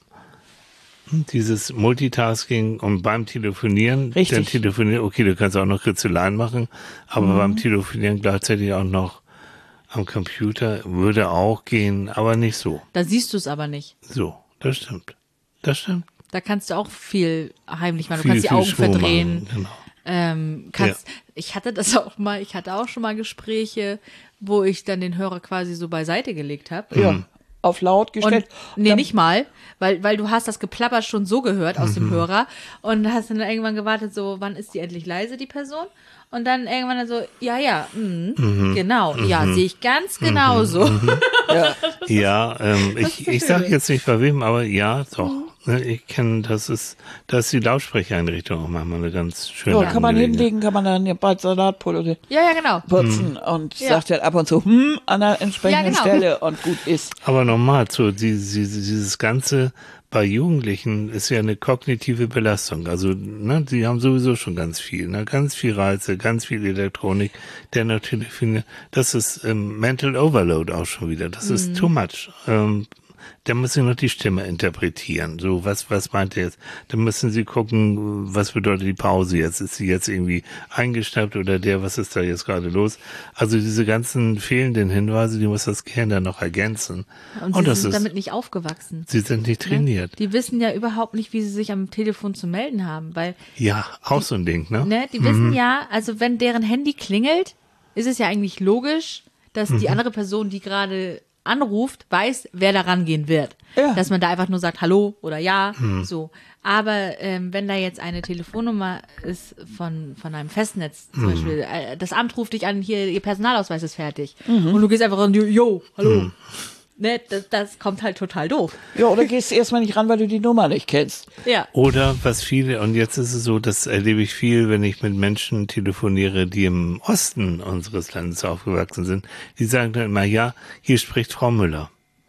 Speaker 1: Dieses Multitasking und beim Telefonieren,
Speaker 2: Richtig.
Speaker 1: dann telefonieren, okay, du kannst auch noch Kritzeleien machen, aber beim Telefonieren gleichzeitig auch noch am Computer würde auch gehen, aber nicht so.
Speaker 3: Da siehst du es aber nicht.
Speaker 1: So, das stimmt. Das stimmt.
Speaker 3: Da kannst du auch viel heimlich machen. Du
Speaker 1: Viel,
Speaker 3: kannst die
Speaker 1: viel
Speaker 3: Augen
Speaker 1: Schwung
Speaker 3: verdrehen.
Speaker 1: machen, genau.
Speaker 3: Ähm, kannst, Ich hatte das auch mal, ich hatte auch schon mal Gespräche, wo ich dann den Hörer quasi so beiseite gelegt habe.
Speaker 2: Ja, auf laut gestellt.
Speaker 3: Und, nee,
Speaker 2: Dann-
Speaker 3: nicht mal, weil, weil du hast das Geplapper schon so gehört aus
Speaker 1: Mhm.
Speaker 3: dem Hörer und hast dann irgendwann gewartet, so, wann ist die endlich leise, die Person? Und dann irgendwann dann so, ja, ja, mh,
Speaker 1: Mhm.
Speaker 3: genau, ja, sehe ich ganz genauso.
Speaker 2: Ja.
Speaker 1: Ja, ähm, ich, ich sage jetzt nicht bei wem, aber ja, doch.
Speaker 2: Mhm.
Speaker 1: Ne, ich kenne, das ist, da ist die Lautsprechereinrichtung auch manchmal eine ganz schöne
Speaker 2: So, kann man
Speaker 1: Angelegenheit.
Speaker 2: hinlegen, kann man dann ja bald Salatpulle
Speaker 3: Ja, ja, genau.
Speaker 2: putzen und
Speaker 3: Ja.
Speaker 2: sagt dann ab und zu, hm, an der entsprechenden
Speaker 3: Ja, genau.
Speaker 2: Stelle und gut ist.
Speaker 1: Aber nochmal, so, die, die, dieses Ganze bei Jugendlichen ist ja eine kognitive Belastung. Also, ne, die haben sowieso schon ganz viel, ne, ganz viel Reize, ganz viel Elektronik, der natürlich, das ist ähm, Mental Overload auch schon wieder. Das ist too much. Ähm, da müssen sie noch die Stimme interpretieren. So, was, was meint er jetzt? Da müssen sie gucken, was bedeutet die Pause jetzt? Ist sie jetzt irgendwie eingeschnappt oder der, was ist da jetzt gerade los? Also diese ganzen fehlenden Hinweise, die muss das Gehirn dann noch ergänzen.
Speaker 3: Und sie
Speaker 1: das
Speaker 3: sind
Speaker 1: ist,
Speaker 3: damit nicht aufgewachsen.
Speaker 1: sie sind nicht trainiert.
Speaker 3: Die wissen ja überhaupt nicht, wie sie sich am Telefon zu melden haben, weil
Speaker 1: Ja, auch so ein Ding, ne?
Speaker 3: ne, die wissen ja, also wenn deren Handy klingelt, ist es ja eigentlich logisch, dass die andere Person, die gerade anruft, weiß, wer da rangehen wird.
Speaker 2: Ja.
Speaker 3: Dass man da einfach nur sagt Hallo oder Ja, so. Aber ähm, wenn da jetzt eine Telefonnummer ist von von einem Festnetz, zum Beispiel, äh, das Amt ruft dich an, hier, ihr Personalausweis ist fertig. Und du gehst einfach ran, jo, hallo. Ne, das, das kommt halt total doof.
Speaker 2: Ja, oder gehst du erstmal nicht ran, weil du die Nummer nicht kennst.
Speaker 3: Ja.
Speaker 1: Oder was viele, und jetzt ist es so, das erlebe ich viel, wenn ich mit Menschen telefoniere, die im Osten unseres Landes aufgewachsen sind, die sagen dann immer, ja, hier spricht Frau Müller.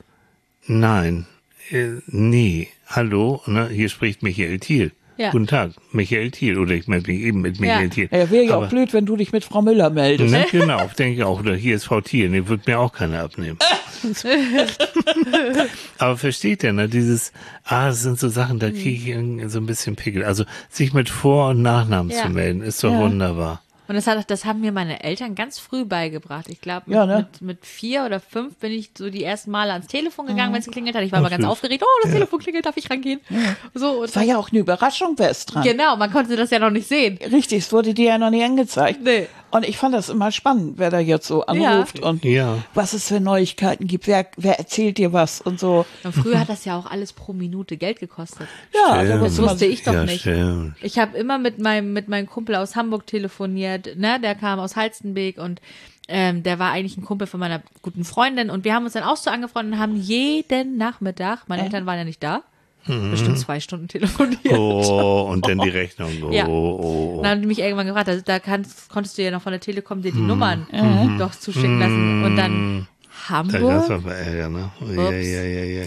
Speaker 1: Nein, äh, nee, hallo, ne, hier spricht Michael Thiel.
Speaker 3: Ja.
Speaker 1: Guten Tag, Michael Thiel, oder ich melde mich eben mit Michael
Speaker 3: Ja.
Speaker 1: Thiel.
Speaker 2: Ja, wäre ja
Speaker 1: Aber-
Speaker 2: auch blöd, wenn du dich mit Frau Müller meldest.
Speaker 1: Ne, genau, denke ich auch, oder hier ist Frau Thiel, nee, wird mir auch keiner abnehmen. Aber versteht ihr, ne, dieses, ah, das sind so Sachen, da kriege ich irgendwie so ein bisschen Pickel. Also sich mit Vor- und Nachnamen
Speaker 3: Ja.
Speaker 1: zu melden, ist doch
Speaker 2: Ja.
Speaker 1: wunderbar.
Speaker 3: Und das, hat, das haben mir meine Eltern ganz früh beigebracht. Ich glaube, mit,
Speaker 2: Ja, ne?
Speaker 3: mit, mit vier oder fünf bin ich so die ersten Male ans Telefon gegangen, wenn es geklingelt hat. Ich war immer
Speaker 1: Ach,
Speaker 3: ganz
Speaker 1: süß.
Speaker 3: aufgeregt. Oh, das Telefon klingelt, darf ich rangehen? So, und
Speaker 2: Es war ja auch eine Überraschung, wer ist dran.
Speaker 3: genau, man konnte das ja noch nicht sehen.
Speaker 2: Richtig, es wurde dir ja noch nie angezeigt.
Speaker 3: Nee.
Speaker 2: Und ich fand das immer spannend, wer da jetzt so anruft und
Speaker 1: Ja.
Speaker 2: was es für Neuigkeiten gibt, wer, wer erzählt dir was und so.
Speaker 3: Und früher hat das ja auch alles pro Minute Geld gekostet.
Speaker 2: Ja,
Speaker 1: Stimmt.
Speaker 2: da
Speaker 3: Das
Speaker 2: musste man
Speaker 3: wusste ich doch
Speaker 1: ja,
Speaker 3: nicht.
Speaker 1: Stimmt.
Speaker 3: Ich habe immer mit meinem mit meinem Kumpel aus Hamburg telefoniert, ne, der kam aus Halstenbek und ähm, der war eigentlich ein Kumpel von meiner guten Freundin und wir haben uns dann auch so angefreundet und haben jeden Nachmittag, meine Eltern waren ja nicht da, bestimmt zwei Stunden telefoniert.
Speaker 1: Oh, und dann die Rechnung. Oh,
Speaker 3: Ja.
Speaker 1: oh, oh.
Speaker 3: Dann haben die mich irgendwann gefragt, also da kannst, konntest du ja noch von der Telekom dir die Nummern doch zuschicken lassen und dann
Speaker 1: Da gab's
Speaker 3: Hamburg.
Speaker 1: aber Ärger, ne? Oh, ja,
Speaker 3: Ups.
Speaker 1: ja, ja, ja.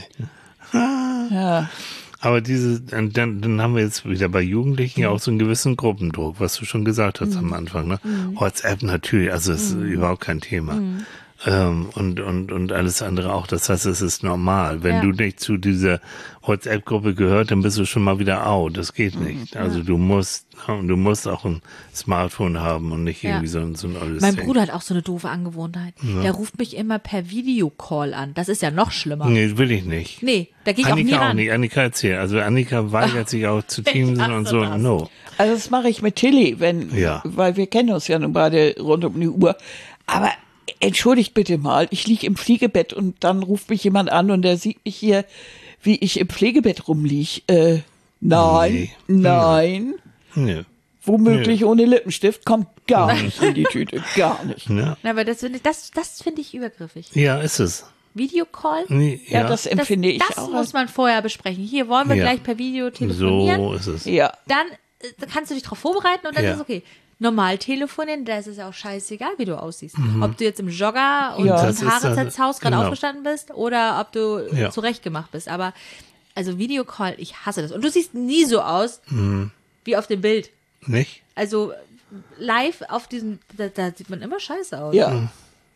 Speaker 2: Ja,
Speaker 1: Aber diese, dann, dann haben wir jetzt wieder bei Jugendlichen ja auch so einen gewissen Gruppendruck, was du schon gesagt hast am Anfang, ne? WhatsApp natürlich, also es ist überhaupt kein Thema. Ähm, und, und, und alles andere auch. Das heißt, es ist normal. Wenn
Speaker 3: Ja.
Speaker 1: du nicht zu dieser WhatsApp-Gruppe gehört, dann bist du schon mal wieder out. Das geht nicht. Also du musst, du musst auch ein Smartphone haben und nicht
Speaker 3: Ja.
Speaker 1: irgendwie so ein, so ein olles
Speaker 3: Mein
Speaker 1: Ding.
Speaker 3: Bruder hat auch so eine doofe Angewohnheit. Der ruft mich immer per Videocall an. Das ist ja noch schlimmer.
Speaker 1: Nee, will ich nicht.
Speaker 3: Nee, da gehe ich auch nie
Speaker 1: Annika auch
Speaker 3: ran.
Speaker 1: nicht. Annika erzählt. Also Annika weigert sich auch zu Teamsen
Speaker 3: hasse
Speaker 1: und so.
Speaker 3: das.
Speaker 1: No.
Speaker 2: also das mache ich mit Tilly, wenn,
Speaker 1: Ja.
Speaker 2: weil wir kennen uns ja nun beide rund um die Uhr. Aber entschuldigt bitte mal, ich liege im Pflegebett und dann ruft mich jemand an und der sieht mich hier, wie ich im Pflegebett rumliege. Äh, nein,
Speaker 1: Nee.
Speaker 2: nein.
Speaker 1: Nee.
Speaker 2: Womöglich ohne Lippenstift kommt gar nicht in die Tüte, gar nicht.
Speaker 1: Ja.
Speaker 3: Na, aber das finde ich, das, das finde ich übergriffig.
Speaker 1: Ja, ist es.
Speaker 3: Videocall?
Speaker 1: Nee,
Speaker 2: Ja,
Speaker 1: ja,
Speaker 2: das
Speaker 3: Das,
Speaker 2: empfinde ich
Speaker 3: das
Speaker 2: auch.
Speaker 3: muss
Speaker 2: als-
Speaker 3: man vorher besprechen. Hier wollen wir
Speaker 1: Ja.
Speaker 3: gleich per Video telefonieren.
Speaker 1: so ist es.
Speaker 2: Ja,
Speaker 3: Dann äh, kannst du dich darauf vorbereiten und dann
Speaker 1: Ja.
Speaker 3: ist es okay. Normal telefonieren, da ist es ja auch scheißegal, wie du aussiehst. Ob du jetzt im Jogger und
Speaker 2: Ja.
Speaker 3: ja.
Speaker 1: Das ist
Speaker 3: Haare
Speaker 1: das-
Speaker 3: zerzaust, gerade
Speaker 1: genau.
Speaker 3: aufgestanden bist oder ob du
Speaker 1: Ja.
Speaker 3: zurechtgemacht bist. Aber also Videocall, ich hasse das. Und du siehst nie so aus
Speaker 1: Mhm.
Speaker 3: wie auf dem Bild.
Speaker 1: Nicht?
Speaker 3: Also live auf diesem, da, da sieht man immer scheiße aus.
Speaker 2: ja.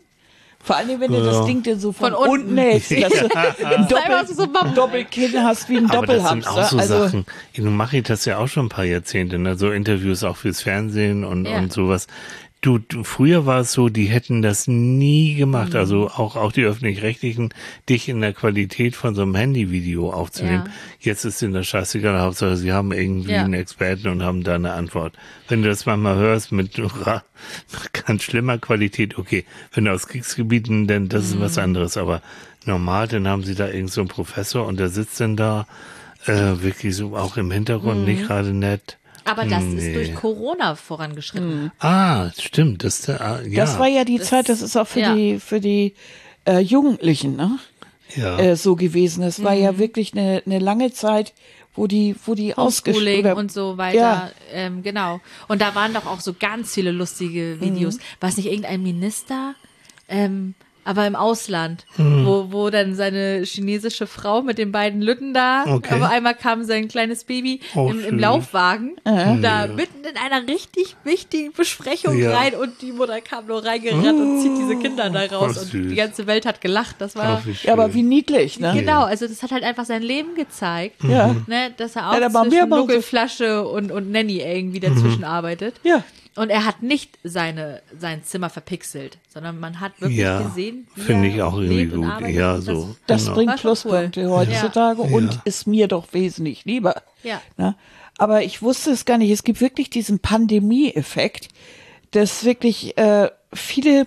Speaker 2: Vor allem, wenn du das
Speaker 1: Ja.
Speaker 2: Ding dann so von,
Speaker 3: Von unten.
Speaker 2: unten hältst, dass du ein
Speaker 3: einfach so
Speaker 2: Doppel,
Speaker 3: Bam-
Speaker 2: Doppelkinn hast wie ein
Speaker 1: Aber das sind
Speaker 2: Doppelhamster.
Speaker 1: auch so
Speaker 2: Also,
Speaker 1: Sachen. Nun mache ich das ja auch schon ein paar Jahrzehnte, ne? So Interviews auch fürs Fernsehen und,
Speaker 3: Ja.
Speaker 1: und sowas. Du, du, früher war es so, die hätten das nie
Speaker 3: Mhm.
Speaker 1: gemacht. Also auch, auch die Öffentlich-Rechtlichen, dich in der Qualität von so einem Handyvideo aufzunehmen.
Speaker 3: Ja.
Speaker 1: Jetzt ist ihnen das scheißegal. Hauptsache, sie haben irgendwie
Speaker 3: Ja.
Speaker 1: einen Experten und haben da eine Antwort. Wenn du das manchmal hörst mit ra- ganz schlimmer Qualität, okay. Wenn du aus Kriegsgebieten, dann das ist was
Speaker 3: Mhm.
Speaker 1: anderes. Aber normal, dann haben sie da irgend so einen Professor und der sitzt dann da, äh, wirklich so auch im Hintergrund, nicht gerade nett.
Speaker 3: Aber das
Speaker 1: Nee.
Speaker 3: ist durch Corona vorangeschritten.
Speaker 1: Ah, stimmt, das, ah, ja.
Speaker 2: das war ja die Zeit, das ist auch für
Speaker 3: ja.
Speaker 2: die, für die äh, Jugendlichen, ne?
Speaker 1: ja.
Speaker 2: Äh, so gewesen. Es war
Speaker 3: Mhm.
Speaker 2: ja wirklich eine, eine lange Zeit, wo die, wo die ausgeschult
Speaker 3: Homeschooling und so weiter.
Speaker 2: Ja.
Speaker 3: Ähm, genau. Und da waren doch auch so ganz viele lustige Videos.
Speaker 2: Mhm.
Speaker 3: War es nicht irgendein Minister? Ähm, aber im Ausland,
Speaker 1: Mhm.
Speaker 3: wo, wo dann seine chinesische Frau mit den beiden Lütten da,
Speaker 1: Okay.
Speaker 3: aber einmal kam sein kleines Baby
Speaker 1: Oh,
Speaker 3: im, im
Speaker 1: schön.
Speaker 3: Laufwagen, da mitten in einer richtig wichtigen Besprechung
Speaker 1: Ja.
Speaker 3: rein und die Mutter kam nur reingerannt und zieht diese Kinder da raus
Speaker 1: Oh,
Speaker 3: und
Speaker 1: süß.
Speaker 3: die ganze Welt hat gelacht. Das war,
Speaker 1: Ach, wie
Speaker 2: Ja, aber
Speaker 1: schön.
Speaker 2: wie niedlich, ne?
Speaker 3: genau, also das hat halt einfach sein Leben gezeigt.
Speaker 2: Ja.
Speaker 3: Ne, dass er auch
Speaker 2: Ja, da waren wir
Speaker 3: zwischen
Speaker 2: aber so-
Speaker 3: Nuckelflasche und, und Nanny irgendwie
Speaker 1: Mhm.
Speaker 3: dazwischen arbeitet.
Speaker 2: Ja.
Speaker 3: Und er hat nicht seine, sein Zimmer verpixelt, sondern man hat wirklich
Speaker 1: Ja,
Speaker 3: gesehen, wie
Speaker 1: finde
Speaker 3: er
Speaker 1: ich auch irgendwie
Speaker 3: lebt und
Speaker 1: gut.
Speaker 3: arbeitet.
Speaker 1: Ja,
Speaker 3: Und
Speaker 1: so.
Speaker 2: Das
Speaker 1: Genau.
Speaker 2: bringt
Speaker 3: War schon
Speaker 2: Pluspunkte
Speaker 3: cool.
Speaker 2: heutzutage
Speaker 1: Ja.
Speaker 2: und
Speaker 1: Ja.
Speaker 2: ist mir doch wesentlich lieber.
Speaker 3: Ja.
Speaker 2: Ne? Aber ich wusste es gar nicht. Es gibt wirklich diesen Pandemie-Effekt, dass wirklich äh, viele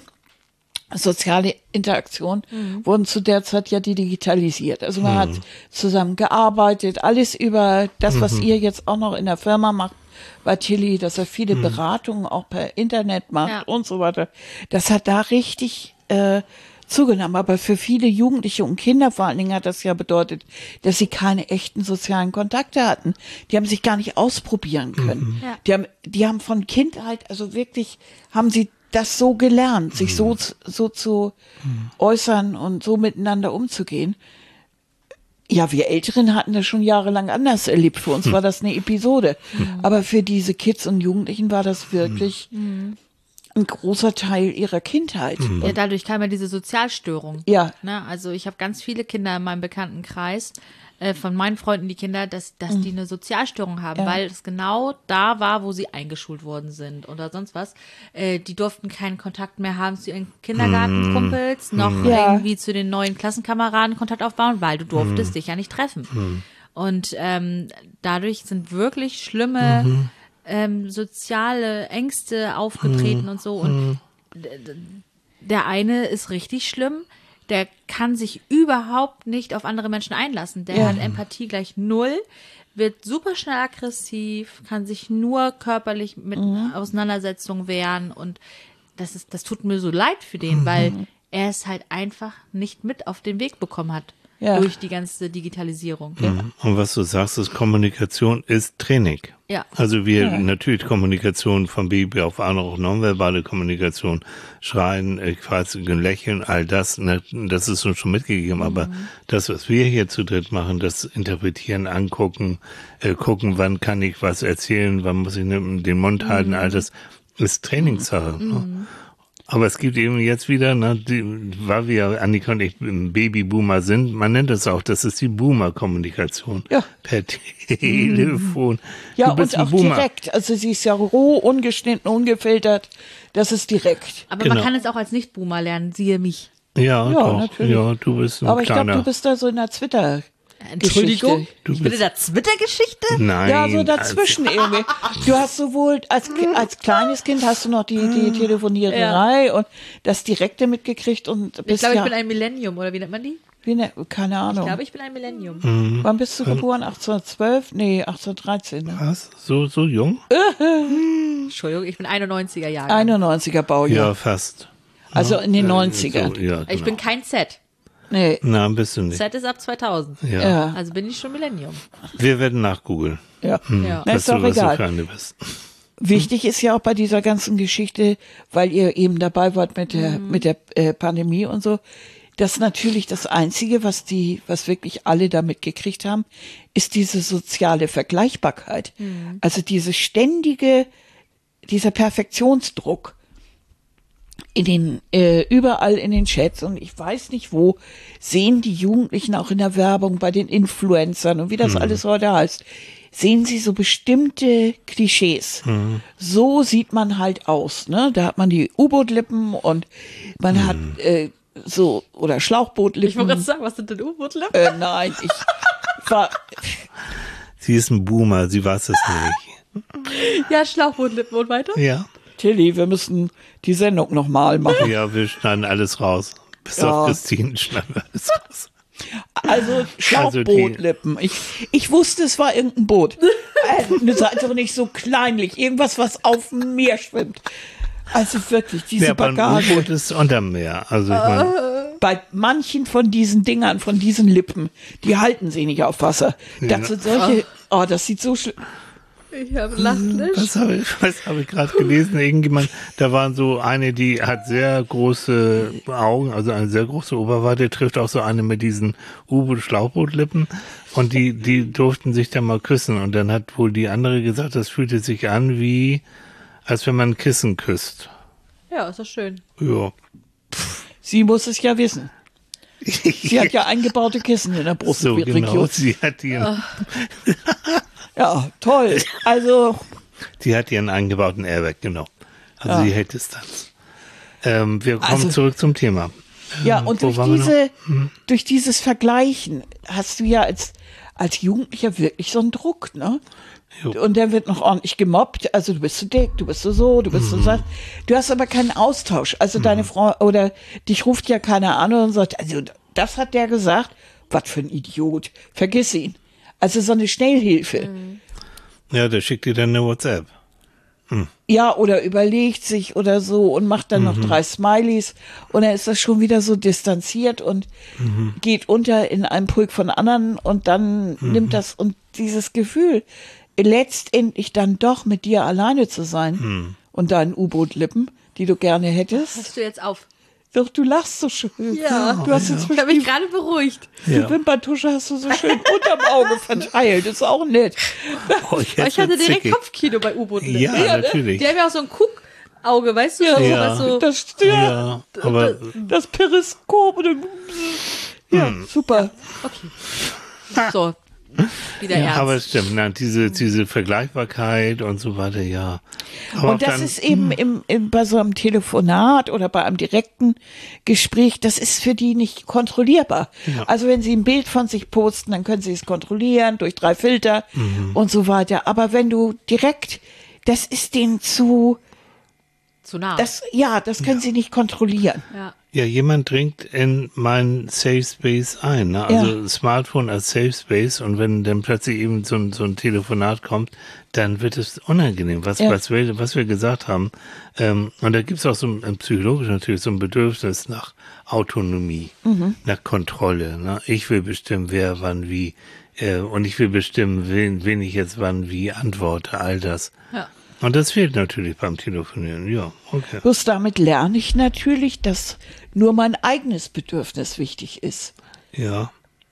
Speaker 2: soziale Interaktionen wurden zu der Zeit ja digitalisiert. Also man hat zusammen gearbeitet, alles über das, was ihr jetzt auch noch in der Firma macht, bei Tilly, dass er viele Beratungen auch per Internet macht
Speaker 3: Ja.
Speaker 2: und so weiter. Das hat da richtig äh, zugenommen. Aber für viele Jugendliche und Kinder vor allen Dingen hat das ja bedeutet, dass sie keine echten sozialen Kontakte hatten. Die haben sich gar nicht ausprobieren können.
Speaker 3: Ja.
Speaker 2: Die haben, die haben von Kindheit, also wirklich, haben sie das so gelernt, sich so, so zu äußern und so miteinander umzugehen. Ja, wir Älteren hatten das schon jahrelang anders erlebt. Für uns war das eine Episode. Aber für diese Kids und Jugendlichen war das wirklich ein großer Teil ihrer Kindheit.
Speaker 3: Ja, dadurch kam ja diese Sozialstörung.
Speaker 2: Ja.
Speaker 3: Ne? Also ich habe ganz viele Kinder in meinem Bekanntenkreis, äh, von meinen Freunden die Kinder, dass, dass die eine Sozialstörung haben,
Speaker 2: Ja.
Speaker 3: weil es genau da war, wo sie eingeschult worden sind oder sonst was. Äh, die durften keinen Kontakt mehr haben zu ihren Kindergartenkumpels, noch
Speaker 2: Ja.
Speaker 3: irgendwie zu den neuen Klassenkameraden Kontakt aufbauen, weil du durftest dich ja nicht treffen. Und ähm, dadurch sind wirklich schlimme ähm, soziale Ängste aufgetreten und so. Und d- d- der eine ist richtig schlimm, der kann sich überhaupt nicht auf andere Menschen einlassen. Der
Speaker 2: Ja.
Speaker 3: hat Empathie gleich null, wird super schnell aggressiv, kann sich nur körperlich mit Auseinandersetzungen wehren. Und das ist, das tut mir so leid für den, weil er es halt einfach nicht mit auf den Weg bekommen hat.
Speaker 2: Ja.
Speaker 3: Durch die ganze Digitalisierung.
Speaker 1: Und was du sagst, ist Kommunikation ist Training.
Speaker 3: Ja.
Speaker 1: Also wir, natürlich Kommunikation von Baby auf an, auch nonverbale Kommunikation, Schreien, äh, quasi Lächeln, all das, ne, das ist uns schon mitgegeben.
Speaker 3: Mhm.
Speaker 1: Aber das, was wir hier zu dritt machen, das Interpretieren, angucken, äh, gucken, wann kann ich was erzählen, wann muss ich ne, den Mund halten,
Speaker 3: Mhm.
Speaker 1: all das ist Trainingssache. Ne? Aber es gibt eben jetzt wieder, ne, die, weil wir, Annika und ich, Babyboomer sind, man nennt es auch, das ist die Boomer-Kommunikation.
Speaker 2: Ja.
Speaker 1: Per Telefon.
Speaker 2: Ja,
Speaker 1: du bist
Speaker 2: und
Speaker 1: ein
Speaker 2: auch
Speaker 1: Boomer.
Speaker 2: direkt. Also sie ist ja roh, ungeschnitten, ungefiltert. Das ist direkt.
Speaker 3: Aber
Speaker 1: Genau.
Speaker 3: man kann es auch als Nicht-Boomer lernen, siehe mich.
Speaker 1: Ja,
Speaker 2: Ja,
Speaker 1: doch.
Speaker 2: natürlich.
Speaker 1: Ja, du bist ein
Speaker 2: Aber ich glaube,
Speaker 1: kleiner.
Speaker 2: du bist da so in der Twitter.
Speaker 3: Entschuldigung?
Speaker 2: Geschichte.
Speaker 1: Du
Speaker 3: Ich bin in
Speaker 1: bist-
Speaker 3: der Twitter-Geschichte?
Speaker 1: Nein.
Speaker 2: Ja, so dazwischen irgendwie. Du hast sowohl als, Ki- als kleines Kind hast du noch die, die Telefoniererei und das Direkte mitgekriegt und
Speaker 3: Ich
Speaker 2: bist
Speaker 3: glaube, ich
Speaker 2: ja,
Speaker 3: bin ein Millennium, oder wie nennt man die?
Speaker 2: wie ne, keine
Speaker 3: Ich
Speaker 2: Ahnung.
Speaker 3: glaube, ich bin ein Millennium.
Speaker 2: Wann bist du geboren? achtzehnhundertzwölf? Nee, achtzehnhundertdreizehn. Ne?
Speaker 1: Was? So, so jung?
Speaker 3: Entschuldigung, ich bin einundneunziger Jahre.
Speaker 2: einundneunziger Baujahr.
Speaker 1: Ja, fast.
Speaker 2: Also in den
Speaker 1: Äh,
Speaker 2: neunzigern.
Speaker 1: So, ja, genau.
Speaker 3: Ich bin kein Z.
Speaker 2: Nee.
Speaker 1: Na, bist du nicht.
Speaker 3: Z ist ab zweitausend.
Speaker 1: Ja.
Speaker 2: Ja.
Speaker 3: Also bin ich schon Millennium.
Speaker 1: Wir werden nachgoogeln,
Speaker 2: Ja.
Speaker 3: Ja.
Speaker 2: Na,
Speaker 1: was
Speaker 2: ist doch
Speaker 1: du, was du
Speaker 2: egal.
Speaker 1: für eine bist.
Speaker 2: Wichtig ist ja auch bei dieser ganzen Geschichte, weil ihr eben dabei wart mit der, mit der äh, Pandemie und so, dass natürlich das Einzige, was die, was wirklich alle da mitgekriegt haben, ist diese soziale Vergleichbarkeit. Also diese ständige, dieser Perfektionsdruck in den, äh, überall in den Chats und ich weiß nicht wo, sehen die Jugendlichen auch in der Werbung bei den Influencern und wie das alles heute heißt, sehen sie so bestimmte Klischees. So sieht man halt aus, ne? Da hat man die U-Boot-Lippen und man hat äh, so, oder
Speaker 3: Ich wollte
Speaker 2: Schlauchboot-Lippen.
Speaker 3: gerade sagen, was sind denn U-Boot-Lippen?
Speaker 2: Äh, nein, ich war,
Speaker 1: Sie ist ein Boomer, sie weiß es nicht.
Speaker 3: Ja, Schlauchbootlippen und weiter.
Speaker 1: Ja.
Speaker 2: Tilly, wir müssen die Sendung nochmal machen.
Speaker 1: Ja, wir schneiden alles raus. Bis
Speaker 2: Ja.
Speaker 1: auf Christine schneiden wir alles raus.
Speaker 2: Also Schlauchbootlippen. Ich, ich wusste, es war irgendein Boot. Äh, Seid doch nicht so kleinlich. Irgendwas, was auf dem Meer schwimmt. Also wirklich, diese
Speaker 1: Ja, beim
Speaker 2: Bagage.
Speaker 1: U-Boot ist unterm Meer. Also ich meine,
Speaker 2: Bei manchen von diesen Dingern, von diesen Lippen, die halten sie nicht auf Wasser. Das sind solche, oh, das sieht so schlimm.
Speaker 3: Ich habe Lachfleisch.
Speaker 1: was habe ich, was habe ich gerade gelesen? Irgendjemand, da war so eine, die hat sehr große Augen, also eine sehr große Oberweite, trifft auch so eine mit diesen U-Boot-Schlauchbootlippen und die, die durften sich dann mal küssen und dann hat wohl die andere gesagt, das fühlte sich an wie, als wenn man ein Kissen küsst.
Speaker 3: Ja, ist doch schön.
Speaker 1: Ja.
Speaker 2: Sie muss es ja wissen. Sie hat ja eingebaute Kissen in der
Speaker 1: So,
Speaker 2: Brustregion.
Speaker 1: genau. Sie hat ihren,
Speaker 2: Ja, toll. Also,
Speaker 1: die hat ihren eingebauten Airbag, genau. Also
Speaker 2: Ja.
Speaker 1: sie hält Distanz. Ähm, wir kommen
Speaker 2: Also-
Speaker 1: zurück zum Thema.
Speaker 2: ja,
Speaker 1: Ähm,
Speaker 2: und
Speaker 1: wo
Speaker 2: durch
Speaker 1: waren wir noch?
Speaker 2: diese, durch dieses Vergleichen hast du ja als, als Jugendlicher wirklich so einen Druck, ne?
Speaker 1: Jo.
Speaker 2: Und der wird noch ordentlich gemobbt. Also du bist so dick, du bist so so, du bist so
Speaker 1: Mhm.
Speaker 2: satt. Du hast aber keinen Austausch. Also deine Frau oder dich ruft ja keiner an und sagt, also das hat der gesagt. Was für ein Idiot. Vergiss ihn. Also so eine Schnellhilfe.
Speaker 1: Ja, der schickt dir dann eine WhatsApp.
Speaker 2: Ja, oder überlegt sich oder so und macht dann noch drei Smileys und dann ist das schon wieder so distanziert und geht unter in einem Pulk von anderen und dann nimmt das und dieses Gefühl, letztendlich dann doch mit dir alleine zu sein und deinen U-Boot-Lippen, die du gerne hättest.
Speaker 3: Hast du jetzt auf?
Speaker 2: Doch, du lachst so schön.
Speaker 3: Ja.
Speaker 2: Du hast
Speaker 3: Ich
Speaker 2: inzwischen
Speaker 3: habe mich
Speaker 2: die,
Speaker 3: gerade beruhigt.
Speaker 2: die
Speaker 1: Ja.
Speaker 2: Wimperntusche hast du so schön unterm Auge verteilt. ist auch nett.
Speaker 1: Oh, jetzt
Speaker 3: Weil ich hatte
Speaker 1: wird's
Speaker 3: direkt
Speaker 1: zickig.
Speaker 3: Kopfkino bei U-Boot-Lippen.
Speaker 1: Ja,
Speaker 2: Ja, ne?
Speaker 1: natürlich.
Speaker 3: Die haben ja auch so einen Guck, Auge, weißt du?
Speaker 2: Ja,
Speaker 3: so,
Speaker 1: ja.
Speaker 3: was so.
Speaker 2: Das, ja,
Speaker 1: Ja, aber
Speaker 2: das Periskop. Und dann, ja,
Speaker 1: Hm.
Speaker 2: super.
Speaker 3: Okay. So. Wieder ernst.
Speaker 1: aber es stimmt, na, diese, diese Vergleichbarkeit und so weiter, ja. Aber
Speaker 2: Und das
Speaker 1: dann,
Speaker 2: ist eben im, im, bei so einem Telefonat oder bei einem direkten Gespräch, das ist für die nicht kontrollierbar.
Speaker 1: Ja.
Speaker 2: Also wenn sie ein Bild von sich posten, dann können sie es kontrollieren durch drei Filter
Speaker 1: Mhm.
Speaker 2: und so weiter. Aber wenn du direkt, das ist denen zu,
Speaker 3: Zu nah.
Speaker 2: das, ja, das können sie nicht kontrollieren.
Speaker 3: ja.
Speaker 1: Ja, jemand dringt in meinen Safe Space ein, ne? Also
Speaker 2: Ja.
Speaker 1: Smartphone als Safe Space, und wenn dann plötzlich eben so ein, so ein Telefonat kommt, dann wird es unangenehm, was,
Speaker 2: Ja.
Speaker 1: was, wir, was wir gesagt haben. Ähm, und da gibt's auch so ein, ein psychologisch natürlich so ein Bedürfnis nach Autonomie,
Speaker 2: Mhm.
Speaker 1: nach Kontrolle. Ne? Ich will bestimmen, wer wann wie, äh, und ich will bestimmen, wen, wen ich jetzt wann wie antworte, all das.
Speaker 3: Ja.
Speaker 1: Und das fehlt natürlich beim Telefonieren, ja, okay.
Speaker 2: Bloß damit lerne ich natürlich, dass nur mein eigenes Bedürfnis wichtig ist.
Speaker 1: Ja,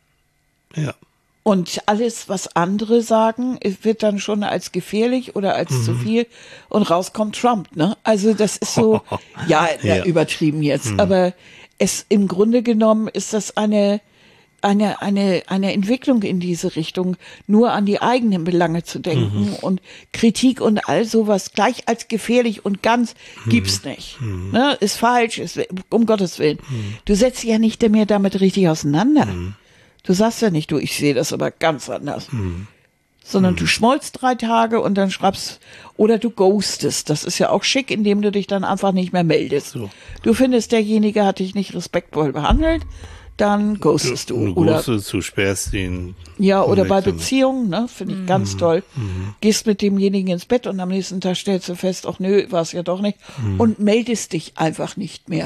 Speaker 1: ja.
Speaker 2: Und alles, was andere sagen, wird dann schon als gefährlich oder als
Speaker 1: Mhm.
Speaker 2: zu viel, und rauskommt Trump, ne? Also das ist so, ja,
Speaker 1: Ja.
Speaker 2: ja, übertrieben jetzt, aber es im Grunde genommen ist das eine eine eine eine Entwicklung in diese Richtung, nur an die eigenen Belange zu denken, und Kritik und all sowas gleich als gefährlich und ganz gibt's nicht. Ne? Ist falsch, ist, um Gottes Willen. Du setzt dich ja nicht mehr damit richtig auseinander. Du sagst ja nicht, du, ich sehe das aber ganz anders. Sondern du schmollst drei Tage und dann schreibst, oder du ghostest. Das ist ja auch schick, indem du dich dann einfach nicht mehr meldest.
Speaker 1: So.
Speaker 2: Du findest, derjenige hat dich nicht respektvoll behandelt, dann ghostest du.
Speaker 1: Du
Speaker 2: Oder,
Speaker 1: ghostest, du sperrst ihn.
Speaker 2: ja, oder bei
Speaker 1: weg damit.
Speaker 2: Beziehungen, ne, finde ich ganz toll. Gehst mit demjenigen ins Bett und am nächsten Tag stellst du fest, ach nö, war es ja doch nicht. Und meldest dich einfach nicht mehr.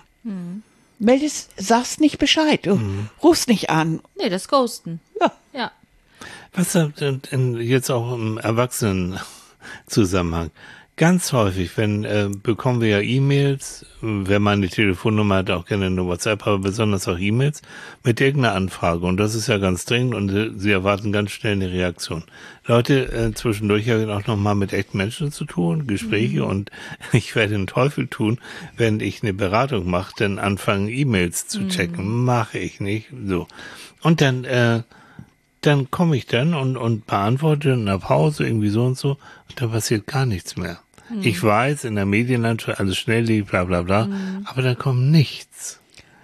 Speaker 2: Meldest, sagst nicht Bescheid, du rufst nicht an.
Speaker 3: Nee, das Ghosten.
Speaker 2: Ja.
Speaker 3: Ja.
Speaker 1: Was da- in, jetzt auch im Erwachsenen-Zusammenhang. Ganz häufig, wenn, äh, bekommen wir ja E-Mails, wer meine Telefonnummer hat, auch gerne eine WhatsApp, aber besonders auch E-Mails mit irgendeiner Anfrage. Und das ist ja ganz dringend, und äh, sie erwarten ganz schnell eine Reaktion. Leute, äh, zwischendurch haben wir auch nochmal mit echten Menschen zu tun, Gespräche,
Speaker 2: Mhm.
Speaker 1: und ich werde den Teufel tun, wenn ich eine Beratung mache, dann anfangen E-Mails zu checken. Mache ich nicht. So. Und dann, äh, dann komme ich dann und, und beantworte in der Pause irgendwie so und so, und dann passiert gar nichts mehr. Ich weiß, in der Medienlandschaft alles schnelllebig, bla bla bla, aber da kommt nichts.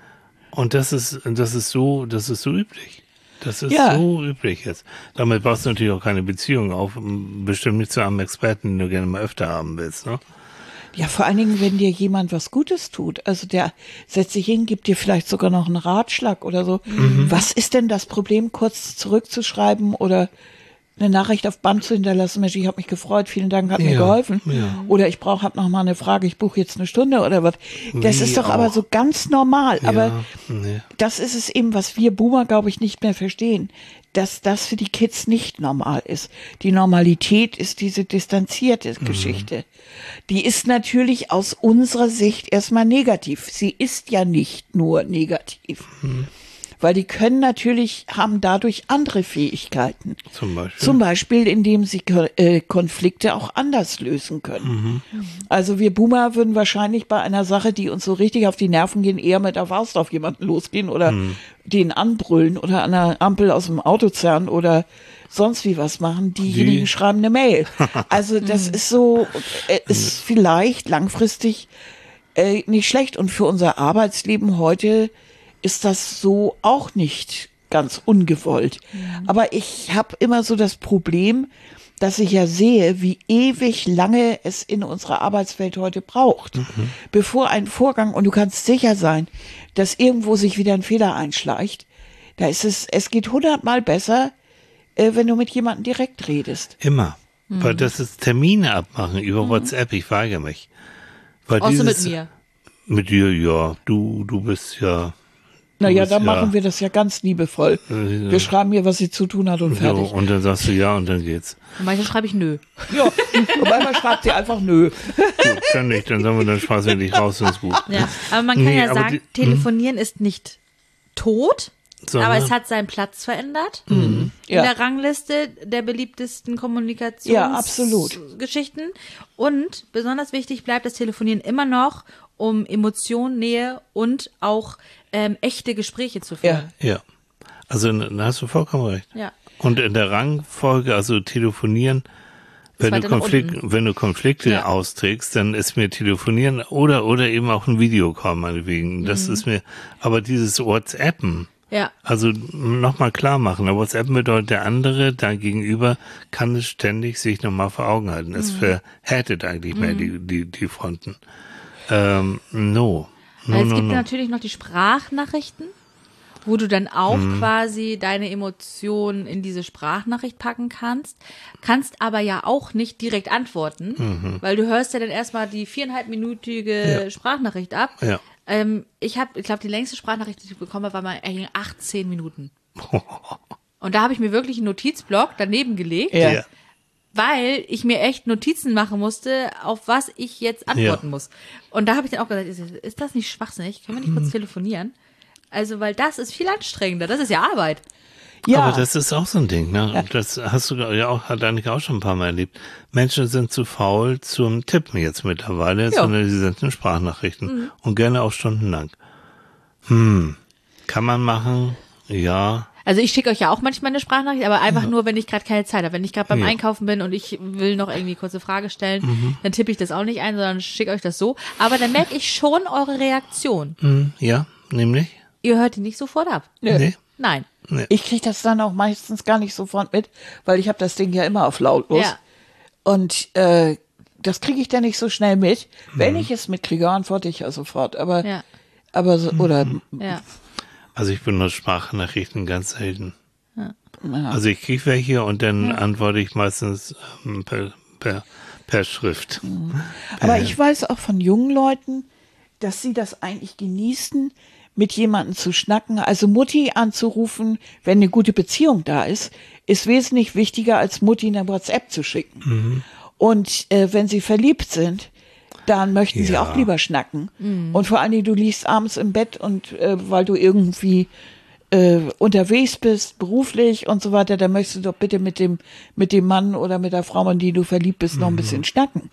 Speaker 1: Und das ist, das ist so, das ist so üblich. Das ist
Speaker 2: Ja.
Speaker 1: so üblich jetzt. Damit baust du natürlich auch keine Beziehung auf, bestimmt nicht zu einem Experten, den du gerne mal öfter haben willst, ne?
Speaker 2: Ja, vor allen Dingen, wenn dir jemand was Gutes tut. Also der setzt sich hin, gibt dir vielleicht sogar noch einen Ratschlag oder so. Was ist denn das Problem, kurz zurückzuschreiben oder eine Nachricht auf Band zu hinterlassen? Mensch, ich habe mich gefreut, vielen Dank, hat mir
Speaker 1: Ja,
Speaker 2: geholfen.
Speaker 1: ja.
Speaker 2: Oder ich brauche, hab noch mal eine Frage, ich buche jetzt eine Stunde oder was. Das
Speaker 1: Wie
Speaker 2: ist doch aber
Speaker 1: auch.
Speaker 2: so ganz normal. Aber
Speaker 1: Ja, nee.
Speaker 2: das ist es eben, was wir Boomer, glaube ich, nicht mehr verstehen, dass das für die Kids nicht normal ist. Die Normalität ist diese distanzierte Geschichte. Die ist natürlich aus unserer Sicht erstmal negativ. Sie ist ja nicht nur negativ. Weil die können natürlich, haben dadurch andere Fähigkeiten.
Speaker 1: Zum Beispiel.
Speaker 2: Zum Beispiel, indem sie äh, Konflikte auch anders lösen können. Also wir Boomer würden wahrscheinlich bei einer Sache, die uns so richtig auf die Nerven gehen, eher mit der Faust auf jemanden losgehen oder den anbrüllen oder an der Ampel aus dem Auto zerren oder sonst wie was machen. Diejenigen
Speaker 1: Die-
Speaker 2: schreiben eine Mail. Also das ist so, äh, ist vielleicht langfristig äh, nicht schlecht. Und für unser Arbeitsleben heute ist das so auch nicht ganz ungewollt. Aber ich habe immer so das Problem, dass ich ja sehe, wie ewig lange es in unserer Arbeitswelt heute braucht, bevor ein Vorgang, und du kannst sicher sein, dass irgendwo sich wieder ein Fehler einschleicht. Da ist es, es geht hundertmal besser, äh, wenn du mit jemandem direkt redest.
Speaker 1: Immer. Weil das ist Termine abmachen über WhatsApp, ich weigere mich. Weil
Speaker 3: Außer mit
Speaker 1: dieses-
Speaker 3: mir.
Speaker 1: Mit dir, ja. Du, du bist ja. Du
Speaker 2: Naja,
Speaker 1: bist
Speaker 2: dann
Speaker 1: ja,
Speaker 2: machen wir das ja ganz liebevoll.
Speaker 1: Äh,
Speaker 2: Wir schreiben ihr, was sie zu tun hat und
Speaker 1: So,
Speaker 2: fertig.
Speaker 1: und dann sagst du ja, und dann geht's.
Speaker 3: Und manchmal schreibe ich nö.
Speaker 2: Ja, und manchmal schreibt sie einfach nö.
Speaker 1: Gut, dann nicht, dann sagen wir, dann schmeißen wir dich raus ins Buch.
Speaker 3: Ja. Aber man kann
Speaker 1: Nee,
Speaker 3: ja
Speaker 1: aber
Speaker 3: sagen,
Speaker 1: die-
Speaker 3: telefonieren ist nicht tot, Aber es hat seinen Platz verändert
Speaker 2: Mhm.
Speaker 3: in
Speaker 2: Ja.
Speaker 3: der Rangliste der beliebtesten
Speaker 2: Ja, absolut.
Speaker 3: Kommunikationsgeschichten. Und besonders wichtig bleibt das Telefonieren immer noch, um Emotionen, Nähe und auch ähm, echte Gespräche zu führen.
Speaker 1: Ja. Also da hast du vollkommen recht.
Speaker 3: Ja.
Speaker 1: Und in der Rangfolge, also telefonieren, wenn du,
Speaker 3: weiter nach
Speaker 1: Konflikt,
Speaker 3: unten.
Speaker 1: wenn du Konflikte
Speaker 3: Ja.
Speaker 1: austrägst, dann ist mir telefonieren oder oder eben auch ein Videocall meinetwegen. Das
Speaker 3: Mhm.
Speaker 1: ist mir, aber dieses WhatsAppen,
Speaker 3: Ja.
Speaker 1: also nochmal klar machen. WhatsApp bedeutet, der andere da gegenüber kann es ständig sich nochmal vor Augen halten. Es
Speaker 3: Mhm.
Speaker 1: verhärtet eigentlich mehr die, die, die Fronten. Ähm, no. No,
Speaker 3: Also es
Speaker 1: no,
Speaker 3: gibt
Speaker 1: no.
Speaker 3: natürlich noch die Sprachnachrichten, wo du dann auch
Speaker 1: Mhm.
Speaker 3: quasi deine Emotionen in diese Sprachnachricht packen kannst, kannst aber ja auch nicht direkt antworten,
Speaker 1: Mhm.
Speaker 3: weil du hörst ja dann erstmal die viereinhalbminütige
Speaker 1: Ja.
Speaker 3: Sprachnachricht ab.
Speaker 1: Ja.
Speaker 3: Ähm, ich habe, ich glaube, die längste Sprachnachricht, die ich bekommen habe, war mal äh, achtzehn Minuten. Und da habe ich mir wirklich einen Notizblock daneben gelegt,
Speaker 2: Ja.
Speaker 1: Ja.
Speaker 3: weil ich mir echt Notizen machen musste, auf was ich jetzt antworten
Speaker 1: Ja.
Speaker 3: muss. Und da habe ich dann auch gesagt, ist, ist das nicht schwachsinnig? Können wir nicht kurz
Speaker 1: Mhm.
Speaker 3: telefonieren? Also, weil das ist viel anstrengender. Das ist ja Arbeit.
Speaker 2: Ja.
Speaker 1: Aber das ist auch so ein Ding, ne? Und das hast du ja auch, hat Annika auch schon ein paar Mal erlebt. Menschen sind zu faul zum Tippen jetzt mittlerweile,
Speaker 2: Ja.
Speaker 1: sondern sie senden Sprachnachrichten. Und gerne auch stundenlang. Hm. Kann man machen? Ja.
Speaker 3: Also ich schicke euch ja auch manchmal eine Sprachnachricht, aber einfach nur, wenn ich gerade keine Zeit habe. Wenn ich gerade beim
Speaker 1: Ja.
Speaker 3: Einkaufen bin und ich will noch irgendwie kurze Frage stellen,
Speaker 1: Mhm.
Speaker 3: dann tippe ich das auch nicht ein, sondern schicke euch das so. Aber dann merke ich schon eure Reaktion.
Speaker 1: Hm, ja, nämlich?
Speaker 3: Ihr hört die nicht sofort ab.
Speaker 2: Nö.
Speaker 1: Nee.
Speaker 3: Nein.
Speaker 2: Ich kriege das dann auch meistens gar nicht sofort mit, weil ich habe das Ding ja immer auf lautlos.
Speaker 3: Ja.
Speaker 2: Und äh, das kriege ich dann nicht so schnell mit.
Speaker 1: Mhm.
Speaker 2: Wenn ich es mitkriege, antworte ich ja sofort. Aber,
Speaker 3: Ja.
Speaker 2: aber so, oder
Speaker 3: Ja.
Speaker 1: Also ich benutze Sprachnachrichten ganz selten. Also ich kriege welche und dann antworte ich meistens ähm, per, per, per Schrift.
Speaker 2: Aber ich weiß auch von jungen Leuten, dass sie das eigentlich genießen, mit jemandem zu schnacken. Also Mutti anzurufen, wenn eine gute Beziehung da ist, ist wesentlich wichtiger, als Mutti eine WhatsApp zu schicken. Und äh, wenn sie verliebt sind, dann möchten sie
Speaker 1: Ja.
Speaker 2: auch lieber schnacken. Und vor allen Dingen, du liegst abends im Bett und äh, weil du irgendwie äh, unterwegs bist, beruflich und so weiter, dann möchtest du doch bitte mit dem, mit dem Mann oder mit der Frau, in die du verliebt bist, noch ein bisschen schnacken.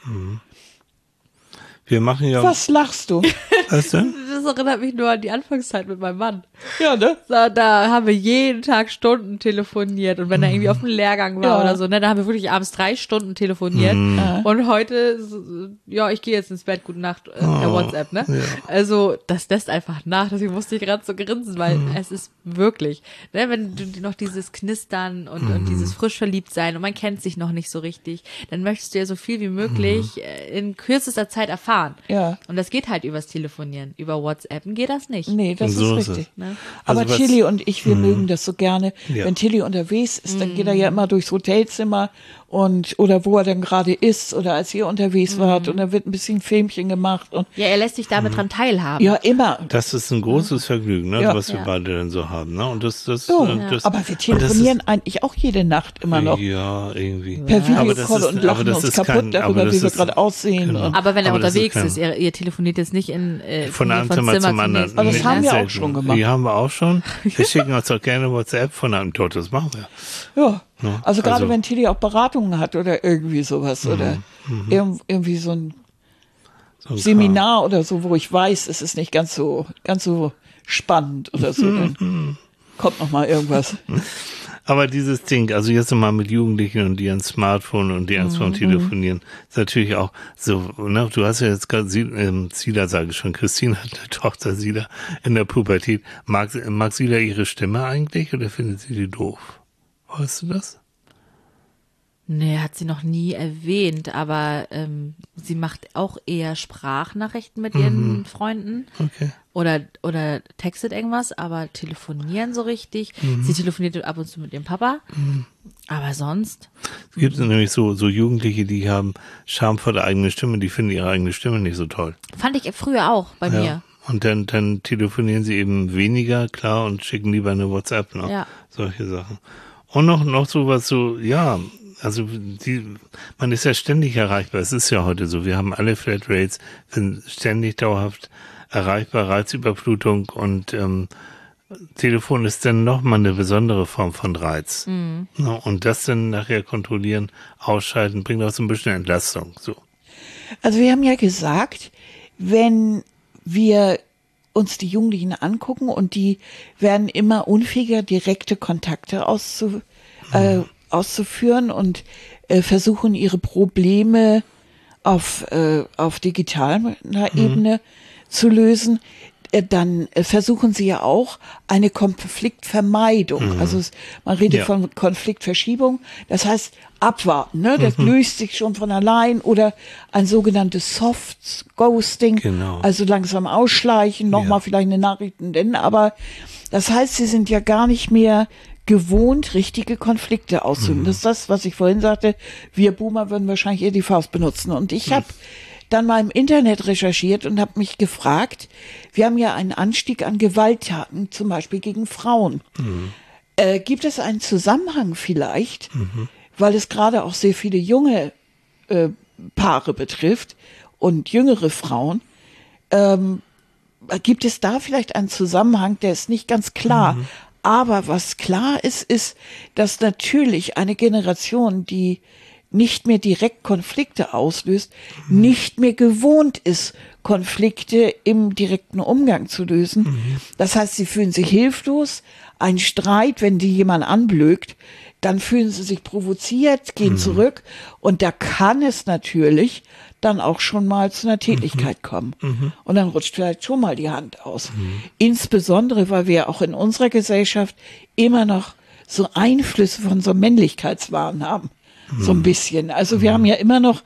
Speaker 1: Wir machen ja.
Speaker 2: Was lachst du?
Speaker 1: Was denn?
Speaker 3: Das erinnert mich nur an die Anfangszeit mit meinem Mann.
Speaker 2: Ja, ne?
Speaker 3: Da, da haben wir jeden Tag Stunden telefoniert und wenn er irgendwie auf dem Lehrgang war
Speaker 2: Ja.
Speaker 3: oder so, ne, da haben wir wirklich abends drei Stunden telefoniert. Und heute, so, ja, ich gehe jetzt ins Bett, gute Nacht, äh, per WhatsApp, ne? Also, das lässt einfach nach, deswegen musste ich gerade so grinsen, weil es ist wirklich, ne, wenn du noch dieses Knistern und, und dieses frisch verliebt sein und man kennt sich noch nicht so richtig, dann möchtest du ja so viel wie möglich äh, in kürzester Zeit erfahren.
Speaker 2: Ja.
Speaker 3: Und das geht halt übers Telefonieren. Über WhatsApp geht das nicht.
Speaker 2: Nee, das
Speaker 1: So
Speaker 2: ist
Speaker 1: ist
Speaker 2: richtig.
Speaker 1: es.
Speaker 3: Ne?
Speaker 2: Aber
Speaker 1: Also was-
Speaker 2: Tilly und ich, wir mögen das so gerne.
Speaker 1: Ja.
Speaker 2: Wenn Tilly unterwegs ist, dann geht er ja immer durchs Hotelzimmer und oder wo er dann gerade ist oder als ihr unterwegs wart und da wird ein bisschen Filmchen gemacht und
Speaker 3: Ja, er lässt sich damit dran teilhaben.
Speaker 2: ja, immer.
Speaker 1: Das ist ein großes Vergnügen, ne,
Speaker 2: Ja.
Speaker 1: was wir
Speaker 3: Ja.
Speaker 1: beide dann so haben. Ne? Und das, das,
Speaker 2: So,
Speaker 1: äh, das,
Speaker 2: aber wir
Speaker 1: und das
Speaker 2: telefonieren eigentlich auch jede Nacht immer
Speaker 1: ist,
Speaker 2: noch.
Speaker 1: Ja, irgendwie.
Speaker 2: Per
Speaker 1: Aber das
Speaker 2: Videocall
Speaker 1: ist-
Speaker 2: und
Speaker 1: aber
Speaker 2: lachen
Speaker 1: das
Speaker 2: uns
Speaker 1: ist
Speaker 2: kaputt
Speaker 1: kein- aber
Speaker 2: darüber,
Speaker 1: das
Speaker 2: wie wir
Speaker 1: ist-
Speaker 2: gerade aussehen.
Speaker 1: genau.
Speaker 2: Und,
Speaker 3: Aber wenn er
Speaker 1: Aber das ist
Speaker 3: unterwegs
Speaker 1: kein-
Speaker 3: ist, ihr, ihr telefoniert jetzt nicht in äh,
Speaker 1: Von einem
Speaker 3: von
Speaker 1: Zimmer, zum
Speaker 3: zum
Speaker 1: anderen.
Speaker 3: nächsten.
Speaker 2: Aber das
Speaker 1: Nee,
Speaker 2: haben wir auch
Speaker 1: selten.
Speaker 2: schon gemacht.
Speaker 1: Die haben wir auch schon. Wir schicken uns doch gerne WhatsApp von einem Tod, das machen wir.
Speaker 2: ja.
Speaker 1: Ne?
Speaker 2: Also gerade
Speaker 1: Also-
Speaker 2: wenn Tilly auch Beratungen hat oder irgendwie sowas oder irg- irgendwie so ein
Speaker 1: So ein
Speaker 2: Seminar oder so, wo ich weiß, es ist nicht ganz so, ganz so spannend oder so, dann kommt noch mal irgendwas.
Speaker 1: Aber dieses Ding, also jetzt nochmal mit Jugendlichen und die ein Smartphone und die Angst
Speaker 2: Mhm.
Speaker 1: vorm Telefonieren, ist natürlich auch so, ne, du hast ja jetzt gerade, Sie- ähm, Sila sage ich schon, Christine hat eine Tochter, Sila, in der Pubertät. Mag, mag Sila ihre Stimme eigentlich oder findet sie die doof? Weißt du das?
Speaker 3: Nee, hat sie noch nie erwähnt, aber ähm, sie macht auch eher Sprachnachrichten mit ihren Freunden
Speaker 1: Okay.
Speaker 3: oder oder textet irgendwas, aber telefonieren so richtig.
Speaker 1: Mhm.
Speaker 3: Sie telefoniert ab und zu mit ihrem Papa, aber sonst.
Speaker 1: Es gibt nämlich so, so Jugendliche, die haben Scham vor der eigenen Stimme, die finden ihre eigene Stimme nicht so toll.
Speaker 3: Fand ich früher auch bei mir.
Speaker 1: Und dann, dann telefonieren sie eben weniger, klar, und schicken lieber eine WhatsApp, ne?
Speaker 3: Ja.
Speaker 1: Solche Sachen. Und noch, noch sowas so, ja, also die, man ist ja ständig erreichbar. Es ist ja heute so. Wir haben alle Flatrates, sind ständig dauerhaft erreichbar, Reizüberflutung und ähm, Telefon ist dann nochmal eine besondere Form von Reiz.
Speaker 3: Mhm.
Speaker 1: Ja, und das dann nachher kontrollieren, ausschalten, bringt auch so ein bisschen Entlastung. So.
Speaker 2: Also wir haben ja gesagt, wenn wir uns die Jugendlichen angucken und die werden immer unfähiger, direkte Kontakte auszu, äh, auszuführen und äh, versuchen, ihre Probleme auf, äh, auf digitaler Ebene zu lösen, äh, dann äh, versuchen sie ja auch eine Konfliktvermeidung. Mhm. Also es, man redet ja. von Konfliktverschiebung. Das heißt abwarten, ne? Das mhm. löst sich schon von allein, oder ein sogenanntes Soft Ghosting, genau. Also langsam ausschleichen, nochmal ja. vielleicht eine Nachricht nennen. Aber das heißt, sie sind ja gar nicht mehr gewohnt, richtige Konflikte auszuüben. Mhm. Das ist das, was ich vorhin sagte. Wir Boomer würden wahrscheinlich eher die Faust benutzen. Und ich mhm. habe dann mal im Internet recherchiert und habe mich gefragt, wir haben ja einen Anstieg an Gewalttaten, zum Beispiel gegen Frauen. Mhm. Äh, gibt es einen Zusammenhang vielleicht, mhm. weil es gerade auch sehr viele junge äh, Paare betrifft und jüngere Frauen, ähm, gibt es da vielleicht einen Zusammenhang, der ist nicht ganz klar. Mhm. Aber was klar ist, ist, dass natürlich eine Generation, die nicht mehr direkt Konflikte auslöst, mhm. nicht mehr gewohnt ist, Konflikte im direkten Umgang zu lösen. Mhm. Das heißt, sie fühlen sich hilflos. Ein Streit, wenn die jemand anblökt, dann fühlen sie sich provoziert, gehen mhm. zurück. Und da kann es natürlich dann auch schon mal zu einer Tätlichkeit mhm. kommen. Mhm. Und dann rutscht vielleicht schon mal die Hand aus. Mhm. Insbesondere, weil wir auch in unserer Gesellschaft immer noch so Einflüsse von so Männlichkeitswahn haben. Mhm. So ein bisschen. Also wir mhm. haben ja immer noch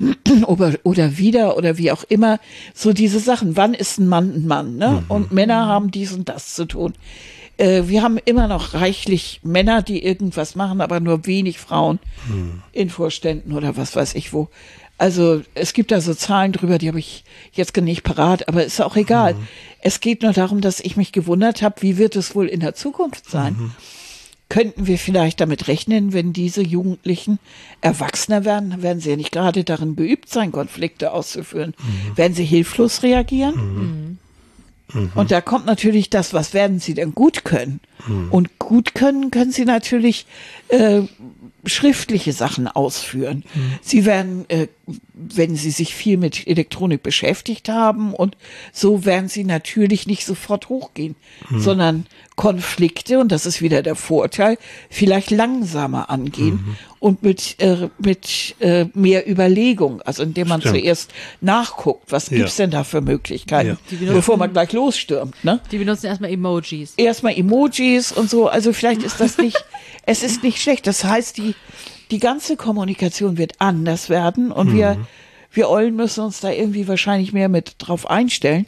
Speaker 2: oder, oder wieder oder wie auch immer so diese Sachen. Wann ist ein Mann ein Mann? Ne? Mhm. Und Männer haben dies und das zu tun. Äh, wir haben immer noch reichlich Männer, die irgendwas machen, aber nur wenig Frauen mhm. in Vorständen oder was weiß ich wo. Also es gibt da so Zahlen drüber, die habe ich jetzt nicht parat, aber ist auch egal. Mhm. Es geht nur darum, dass ich mich gewundert habe, wie wird es wohl in der Zukunft sein? Mhm. Könnten wir vielleicht damit rechnen, wenn diese Jugendlichen erwachsener werden, werden sie ja nicht gerade darin geübt sein, Konflikte auszuführen. Mhm. Werden sie hilflos reagieren? Mhm. Mhm. Und da kommt natürlich das, was werden sie denn gut können? Mhm. Und gut können, können sie natürlich äh, schriftliche Sachen ausführen. Mhm. Sie werden, äh, wenn sie sich viel mit Elektronik beschäftigt haben, und so werden sie natürlich nicht sofort hochgehen, mhm. sondern Konflikte, und das ist wieder der Vorteil, vielleicht langsamer angehen mhm. und mit, äh, mit äh, mehr Überlegung, also indem man Stimmt. zuerst nachguckt, was ja. gibt's denn da für Möglichkeiten, ja. benutzen, bevor man gleich losstürmt. Ne?
Speaker 3: Die benutzen erstmal Emojis.
Speaker 2: Erstmal Emojis und so, also vielleicht ist das nicht, es ist nicht schlecht, das heißt, die, die ganze Kommunikation wird anders werden, und mhm. wir, wir Eulen müssen uns da irgendwie wahrscheinlich mehr mit drauf einstellen.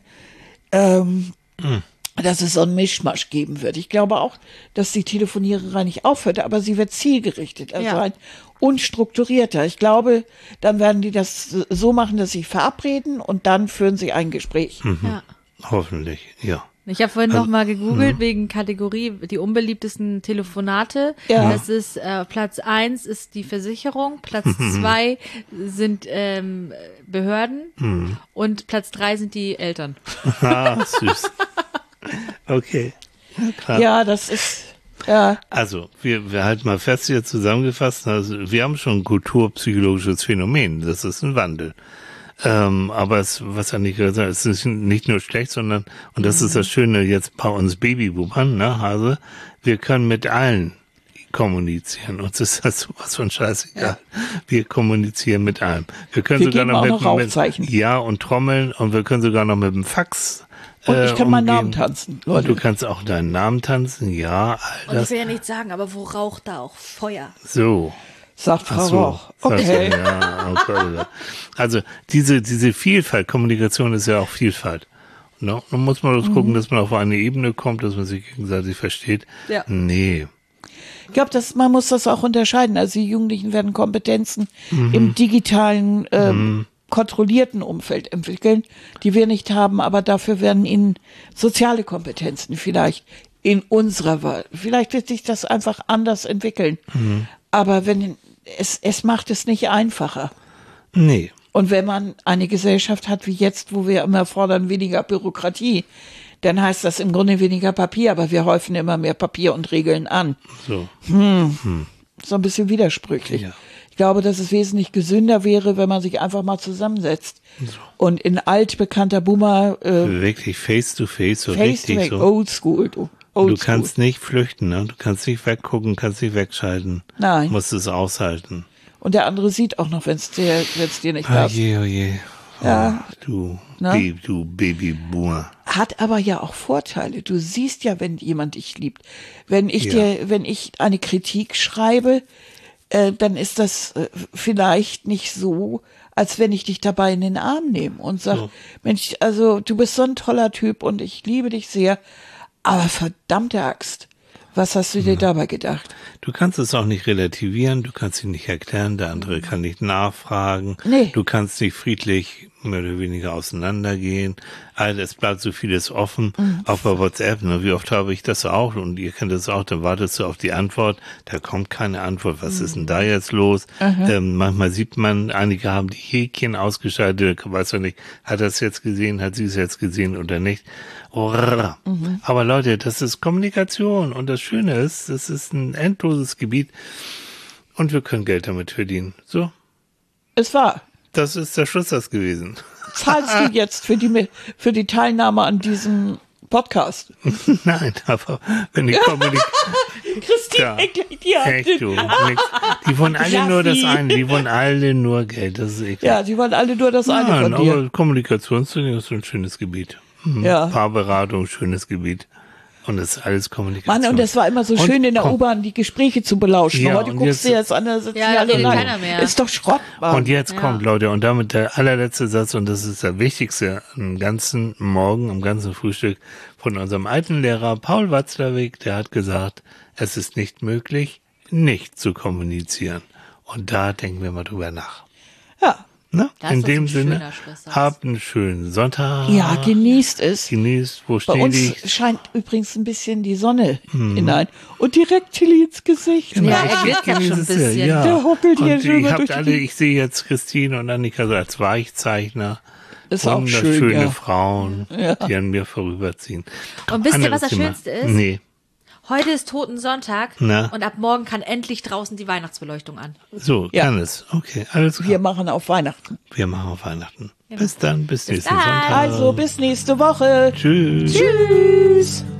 Speaker 2: Ähm, mhm. dass es so einen Mischmasch geben wird. Ich glaube auch, dass die Telefoniererei nicht aufhört, aber sie wird zielgerichteter ja. sein und strukturierter. Ich glaube, dann werden die das so machen, dass sie verabreden und dann führen sie ein Gespräch.
Speaker 1: Mhm. Ja. Hoffentlich, ja.
Speaker 3: Ich habe vorhin also, noch mal gegoogelt, mh. wegen Kategorie, die unbeliebtesten Telefonate. Ja. Das ist, äh, Platz eins ist die Versicherung, Platz zwei sind ähm, Behörden mhm. und Platz drei sind die Eltern.
Speaker 1: Ah, süß. Okay. Ja, klar.
Speaker 2: Ja, das ist, ja.
Speaker 1: Also, wir, wir halten mal fest hier zusammengefasst, also wir haben schon ein kulturpsychologisches Phänomen, das ist ein Wandel. Ähm, aber es, was Annika gesagt hat, es ist nicht nur schlecht, sondern, und das mhm. ist das Schöne jetzt bei uns Babyboomern, ne, Hase, wir können mit allen kommunizieren. Uns ist das sowas von scheißegal. Ja. Wir kommunizieren mit allem. Wir können
Speaker 2: wir
Speaker 1: sogar noch mit,
Speaker 2: noch
Speaker 1: mit, ja, und trommeln, und wir können sogar noch mit dem Fax
Speaker 2: Und ich kann äh, meinen Namen tanzen.
Speaker 1: Leute. Du kannst auch deinen Namen tanzen, ja.
Speaker 3: All und ich will ja nichts sagen, aber wo raucht da auch Feuer?
Speaker 1: So.
Speaker 2: Sagt Frau
Speaker 1: so.
Speaker 2: Rauch. Okay.
Speaker 1: So, ja, okay. Also diese diese Vielfalt, Kommunikation ist ja auch Vielfalt. Ne? Dann muss man das mhm. gucken, dass man auf eine Ebene kommt, dass man sich gegenseitig versteht. Ja. Nee.
Speaker 2: Ich glaube, dass man muss das auch unterscheiden. Also die Jugendlichen werden Kompetenzen mhm. im digitalen ähm, mhm. kontrollierten Umfeld entwickeln, die wir nicht haben, aber dafür werden ihnen soziale Kompetenzen vielleicht in unserer Wahl. Vielleicht wird sich das einfach anders entwickeln. Mhm. Aber wenn es, es macht es nicht einfacher.
Speaker 1: Nee.
Speaker 2: Und wenn man eine Gesellschaft hat wie jetzt, wo wir immer fordern, weniger Bürokratie, dann heißt das im Grunde weniger Papier, aber wir häufen immer mehr Papier und Regeln an.
Speaker 1: So.
Speaker 2: Hm. Hm. So ein bisschen widersprüchlich.
Speaker 1: Ja.
Speaker 2: Ich glaube, dass es wesentlich gesünder wäre, wenn man sich einfach mal zusammensetzt so. Und in altbekannter Boomer äh,
Speaker 1: wirklich face to face, so
Speaker 2: face
Speaker 1: richtig
Speaker 2: to
Speaker 1: so.
Speaker 2: Old School, du. Old
Speaker 1: du
Speaker 2: school.
Speaker 1: kannst nicht flüchten, ne? Du kannst nicht weggucken, kannst nicht wegschalten.
Speaker 2: Nein.
Speaker 1: Du musst es aushalten.
Speaker 2: Und der andere sieht auch noch, wenn es dir, wenn's dir nicht
Speaker 1: Oh
Speaker 2: passt.
Speaker 1: je, oh je. Oh,
Speaker 2: Ja.
Speaker 1: Du,
Speaker 2: Na?
Speaker 1: Baby, du Babyboomer.
Speaker 2: Hat aber ja auch Vorteile. Du siehst ja, wenn jemand dich liebt. Wenn ich
Speaker 1: Ja.
Speaker 2: dir, wenn ich eine Kritik schreibe, äh, dann ist das äh, vielleicht nicht so, als wenn ich dich dabei in den Arm nehme und sag,
Speaker 1: So.
Speaker 2: Mensch, also du bist so ein toller Typ und ich liebe dich sehr, aber verdammte Axt, was hast du dir dabei gedacht?
Speaker 1: Du kannst es auch nicht relativieren, du kannst ihn nicht erklären, der andere kann nicht nachfragen.
Speaker 2: Nee.
Speaker 1: Du kannst nicht friedlich mehr oder weniger auseinandergehen. Also es bleibt so vieles offen, auch bei WhatsApp. Ne? Wie oft habe ich das auch und ihr kennt das auch, dann wartest du auf die Antwort, da kommt keine Antwort. Was ist denn da jetzt los? Ähm, manchmal sieht man, einige haben die Häkchen ausgeschaltet, weiß ja nicht, hat er es jetzt gesehen, hat sie es jetzt gesehen oder nicht. Oh, mhm. Aber Leute, das ist Kommunikation und das Schöne ist, das ist ein endloses Gebiet und wir können Geld damit verdienen. So,
Speaker 2: Es war.
Speaker 1: das ist der Schlusssatz gewesen.
Speaker 2: Zahlst du jetzt für die, für die Teilnahme an diesem Podcast?
Speaker 1: Nein, aber wenn die Kommunikation...
Speaker 2: Christine,
Speaker 1: Ja,
Speaker 2: gleich die Hand.
Speaker 1: echt, du, nix. Die wollen alle
Speaker 2: Raffi.
Speaker 1: nur das eine, die wollen alle nur Geld, das ist ekelhaft.
Speaker 2: Ja, sie wollen alle nur das eine
Speaker 1: Nein,
Speaker 2: von dir.
Speaker 1: aber Kommunikationstraining ist so ein schönes Gebiet. Mhm.
Speaker 2: Ja.
Speaker 1: Paarberatung, schönes Gebiet. Und das ist alles Kommunikation.
Speaker 2: Mann, und das war immer so
Speaker 1: Und
Speaker 2: schön in der
Speaker 1: komm.
Speaker 2: U-Bahn, die Gespräche zu belauschen.
Speaker 1: Ja,
Speaker 2: Heute
Speaker 1: und
Speaker 2: guckst
Speaker 1: jetzt-
Speaker 2: du jetzt an, da sitzen
Speaker 3: Ja,
Speaker 2: die
Speaker 3: da
Speaker 2: alle
Speaker 3: redet
Speaker 2: rein.
Speaker 3: keiner mehr.
Speaker 2: Ist doch Schrott, Mann.
Speaker 1: Und jetzt
Speaker 3: Ja.
Speaker 1: kommt, Leute, und damit der allerletzte Satz, und das ist der wichtigste am ganzen Morgen, am ganzen Frühstück von unserem alten Lehrer Paul Watzlawick, der hat gesagt, es ist nicht möglich, nicht zu kommunizieren. Und da denken wir mal drüber nach.
Speaker 2: Ja.
Speaker 1: Ne?
Speaker 3: Das ist
Speaker 1: In
Speaker 3: doch
Speaker 1: dem
Speaker 3: ein
Speaker 1: Sinne,
Speaker 3: schöner Schlusssatz.
Speaker 1: habt einen schönen Sonntag.
Speaker 2: Ja, genießt es.
Speaker 1: Genießt, wo
Speaker 2: Bei
Speaker 1: stehe
Speaker 2: uns
Speaker 1: ich?
Speaker 2: scheint übrigens ein bisschen die Sonne hinein. Und direkt Tilly ins Gesicht.
Speaker 1: Genau,
Speaker 3: Ja, er
Speaker 1: ich
Speaker 3: glitzert
Speaker 1: genieße
Speaker 3: schon ein
Speaker 1: es sehr,
Speaker 3: bisschen.
Speaker 1: Ja.
Speaker 2: Der hoppelt hier
Speaker 1: und
Speaker 2: schon
Speaker 1: ihr
Speaker 2: mal
Speaker 1: habt
Speaker 2: durch die
Speaker 1: alle,
Speaker 2: Gegend.
Speaker 1: ich sehe jetzt Christine und Annika so als Weichzeichner.
Speaker 2: Ist auch schön,
Speaker 1: Wunderschöne
Speaker 2: ja.
Speaker 1: Frauen, die an mir vorüberziehen.
Speaker 3: Und wisst ihr,
Speaker 1: anderes
Speaker 3: was das
Speaker 1: Thema.
Speaker 3: Schönste ist?
Speaker 1: Nee.
Speaker 3: Heute ist Totensonntag
Speaker 1: Na?
Speaker 3: und ab morgen kann endlich draußen die Weihnachtsbeleuchtung an.
Speaker 1: So,
Speaker 2: Ja.
Speaker 1: kann es. Okay, alles klar.
Speaker 2: Wir machen auf Weihnachten.
Speaker 1: Wir machen auf Weihnachten. Bis dann, bis, nächsten
Speaker 3: dann.
Speaker 1: Sonntag.
Speaker 2: Also bis nächste Woche.
Speaker 1: Tschüss.
Speaker 2: Tschüss.